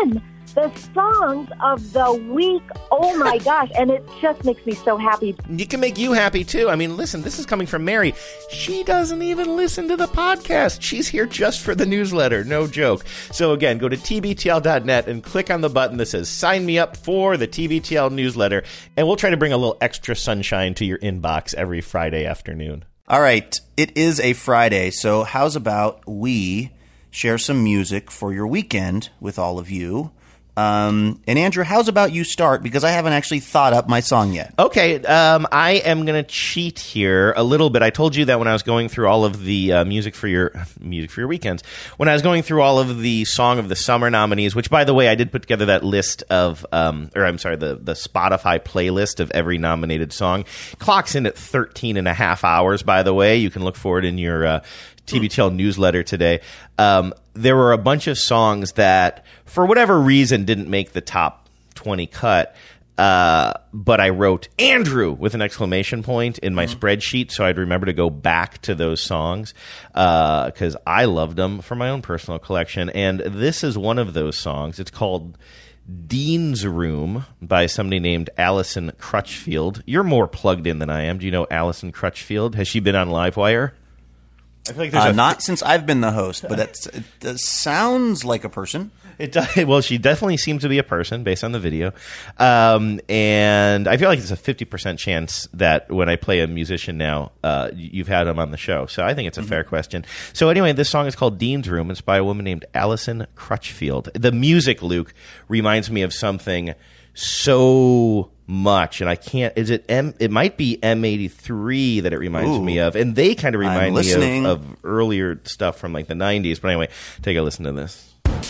the songs of the week. Oh my gosh. And it just makes me so happy. It can make you happy too. I mean, listen, this is coming from Mary. She doesn't even listen to the podcast. She's here just for the newsletter. No joke. So again, go to T B T L dot net and click on the button that says sign me up for the T B T L newsletter. And we'll try to bring a little extra sunshine to your inbox every Friday afternoon. All right. It is a Friday. So how's about we share some music for your weekend with all of you? Um, and Andrew, how's about you start? Because I haven't actually thought up my song yet. Okay, um, I am going to cheat here a little bit. I told you that when I was going through all of the uh, music for your music for your weekends, when I was going through all of the Song of the Summer nominees, which, by the way, I did put together that list of, um, or I'm sorry, the, the Spotify playlist of every nominated song. Clocks in at thirteen and a half hours, by the way. You can look for it in your uh, T B T L newsletter today. Um, there were a bunch of songs that, for whatever reason, didn't make the top twenty cut. Uh, but I wrote Andrew with an exclamation point in my mm-hmm. spreadsheet, so I'd remember to go back to those songs because uh, I loved them for my own personal collection. And this is one of those songs. It's called Dean's Room by somebody named Alison Crutchfield. You're more plugged in than I am. Do you know Alison Crutchfield? Has she been on Livewire? I feel like there's uh, a not th- since I've been the host, but that's, it, it sounds like a person. It does, well, she definitely seems to be a person based on the video. Um, and I feel like it's a fifty percent chance that when I play a musician now, uh, you've had them on the show. So I think it's a mm-hmm. fair question. So anyway, this song is called Dean's Room. It's by a woman named Alison Crutchfield. The music, Luke, reminds me of something so much, and I can't. Is it M? It might be M eighty-three that it reminds Ooh. me of, and they kind of remind me listening. of, of earlier stuff from like the nineties. But anyway, take a listen to this.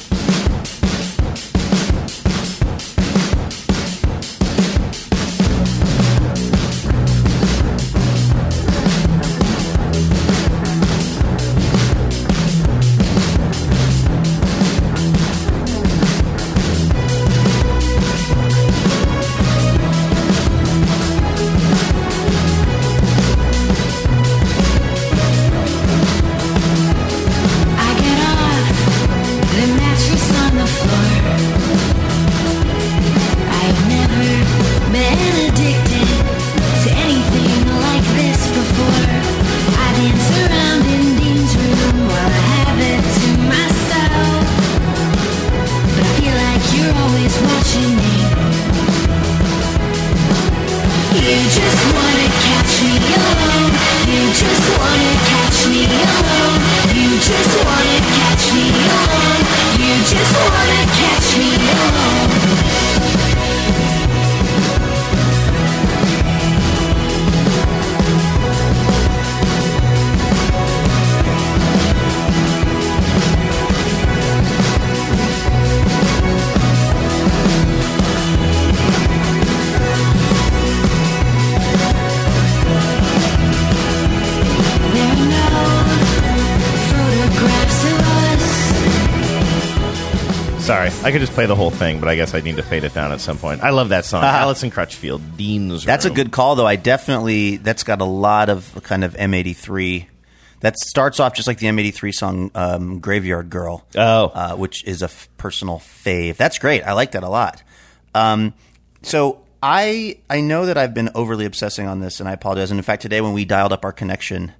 Sorry, I could just play the whole thing, but I guess I need to fade it down at some point. I love that song. Uh-huh. Alison Crutchfield, Dean's That's Room. a good call, though. I definitely, that's got a lot of kind of M eighty-three. That starts off just like the M eighty-three song um, Graveyard Girl, oh, uh, which is a f- personal fave. That's great. I like that a lot. Um, so I I know that I've been overly obsessing on this, and I apologize. And in fact, today when we dialed up our connection,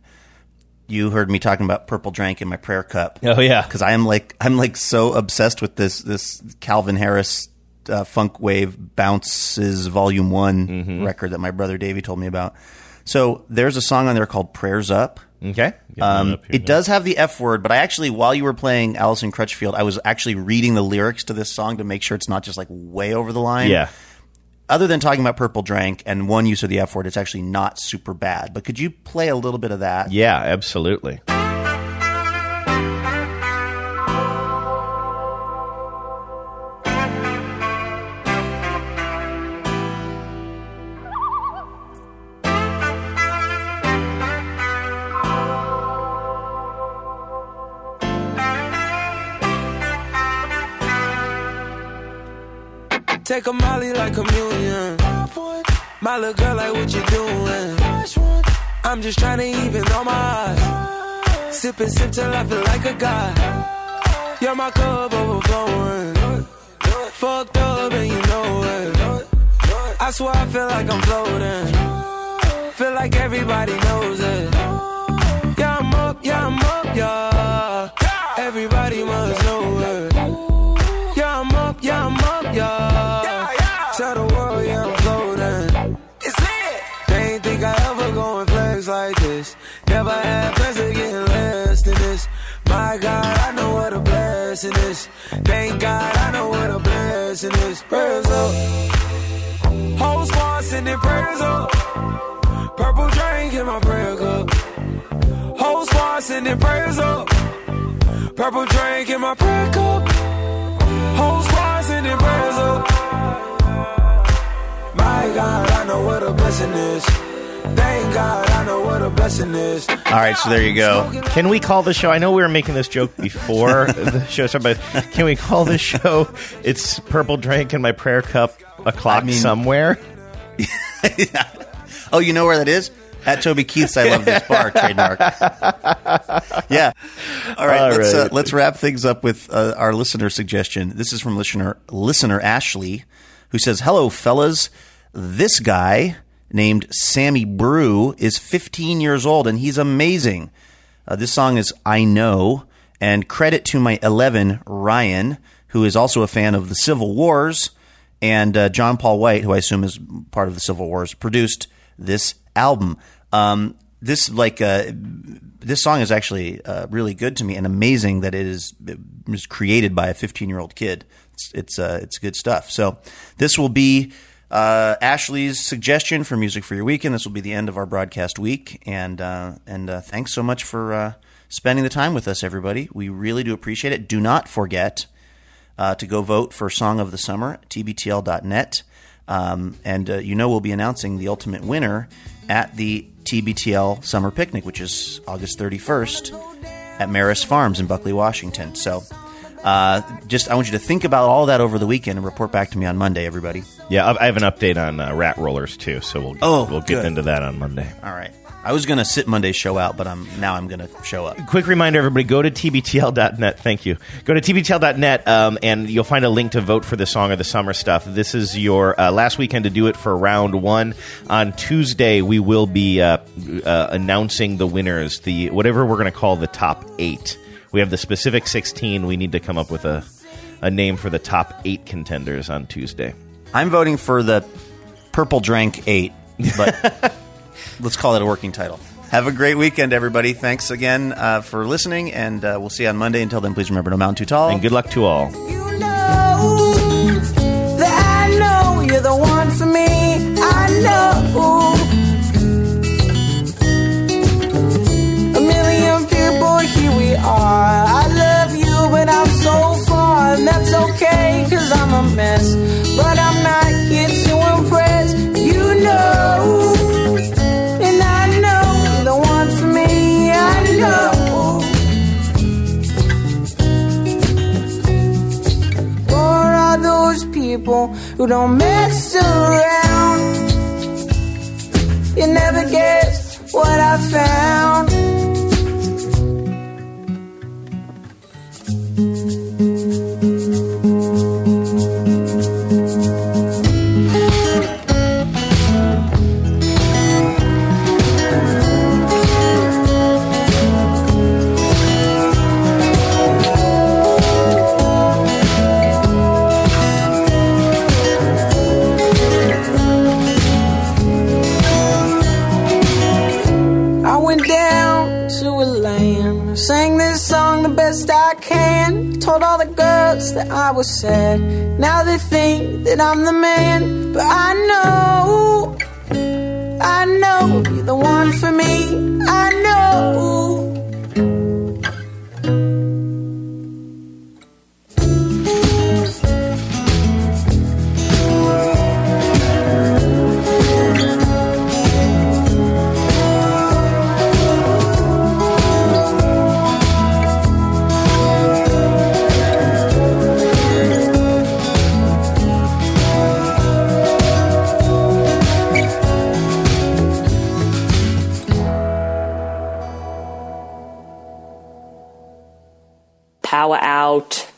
you heard me talking about Purple Drank in my prayer cup. Oh yeah, because I am like I'm like so obsessed with this this Calvin Harris uh, Funk Wave Bounces Volume One mm-hmm. record that my brother Davey told me about. So there's a song on there called Prayers Up. Okay, um, it now. does have the F word, but I actually, while you were playing Alison Crutchfield, I was actually reading the lyrics to this song to make sure it's not just like way over the line. Yeah. Other than talking about Purple Drank and one use of the F word, it's actually not super bad. But could you play a little bit of that? Yeah, absolutely. Take a molly like a million. My little girl, like what you doing? I'm just trying to even on my eyes. Sip and sip till I feel like a god. You're my cup overflowing. Fucked up and you know it. I swear I feel like I'm floating. Feel like everybody knows it. Yeah, I'm up, yeah, I'm up, yeah. Everybody must know it. Yeah, I'm up, yeah, I'm up, yeah. Tell the world, yeah, I'm floating. It's lit. They ain't think I ever go and flex like this. Never had plans to get less than this. My God, I know what a blessing is. Thank God, I know what a blessing is. Prayers up. Whole squad sending prayers up. Purple drink in my prayer cup. Whole squad sending prayers up. Purple drink in my prayer cup. Whole squad sending prayers up. My God, I know what a blessing is. Thank God, I know what a blessing is. All right, so there you go. Can we call the show? I know we were making this joke before the show started, but can we call this show It's Purple Drink in My Prayer Cup O'Clock I mean, Somewhere? Yeah. Oh, you know where that is? At Toby Keith's I Love This Bar trademark. Yeah. All right, All let's, right. Uh, let's wrap things up with uh, our listener suggestion. This is from listener listener Ashley, who says, "Hello, fellas. This guy named Sammy Brew is fifteen years old, and he's amazing. Uh, this song is I Know, and credit to my eleven, Ryan, who is also a fan of the Civil Wars, and uh, John Paul White, who I assume is part of the Civil Wars, produced this album. Um, this like uh, this song is actually uh, really good to me, and amazing that it is it was created by a fifteen-year-old kid. It's it's, uh, it's good stuff. So this will be Uh, Ashley's suggestion for Music for Your Weekend. This will be the end of our broadcast week, and uh, and uh, thanks so much for uh, spending the time with us, everybody. We really do appreciate it. Do not forget uh, to go vote for Song of the Summer at T B T L dot net, um, and uh, you know we'll be announcing the ultimate winner at the T B T L Summer Picnic, which is August thirty-first at Maris Farms in Buckley, Washington. So. Uh, just I want you to think about all that over the weekend and report back to me on Monday, everybody. Yeah, I have an update on uh, Rat Rollers too, so we'll oh, we'll get good. into that on Monday. All right. I was going to sit Monday's show out, but I'm now I'm going to show up. Quick reminder, everybody, go to T B T L dot net. Thank you. Go to T B T L dot net, um, and you'll find a link to vote for the Song of the Summer stuff. This is your uh, last weekend to do it for round one. On Tuesday, we will be uh, uh, announcing the winners, the whatever we're going to call the top eight. We have the specific sixteen. We need to come up with a, a name for the top eight contenders on Tuesday. I'm voting for the Purple Drank eight, but let's call it a working title. Have a great weekend, everybody. Thanks again uh, for listening, and uh, we'll see you on Monday. Until then, please remember, no mountain too tall. And good luck to all. You know that I know you're the one for me. I know. A million people, here we are. I love you, but I'm so far, and that's okay, cause I'm a mess. But I'm not here to impress. You know, and I know you're the one for me. I know. For all those people who don't mess around, you never guess what I found. Sang this song the best I can. Told all the girls that I was sad. Now they think that I'm the man. But I know, I know you're the one for me. I know. Power out.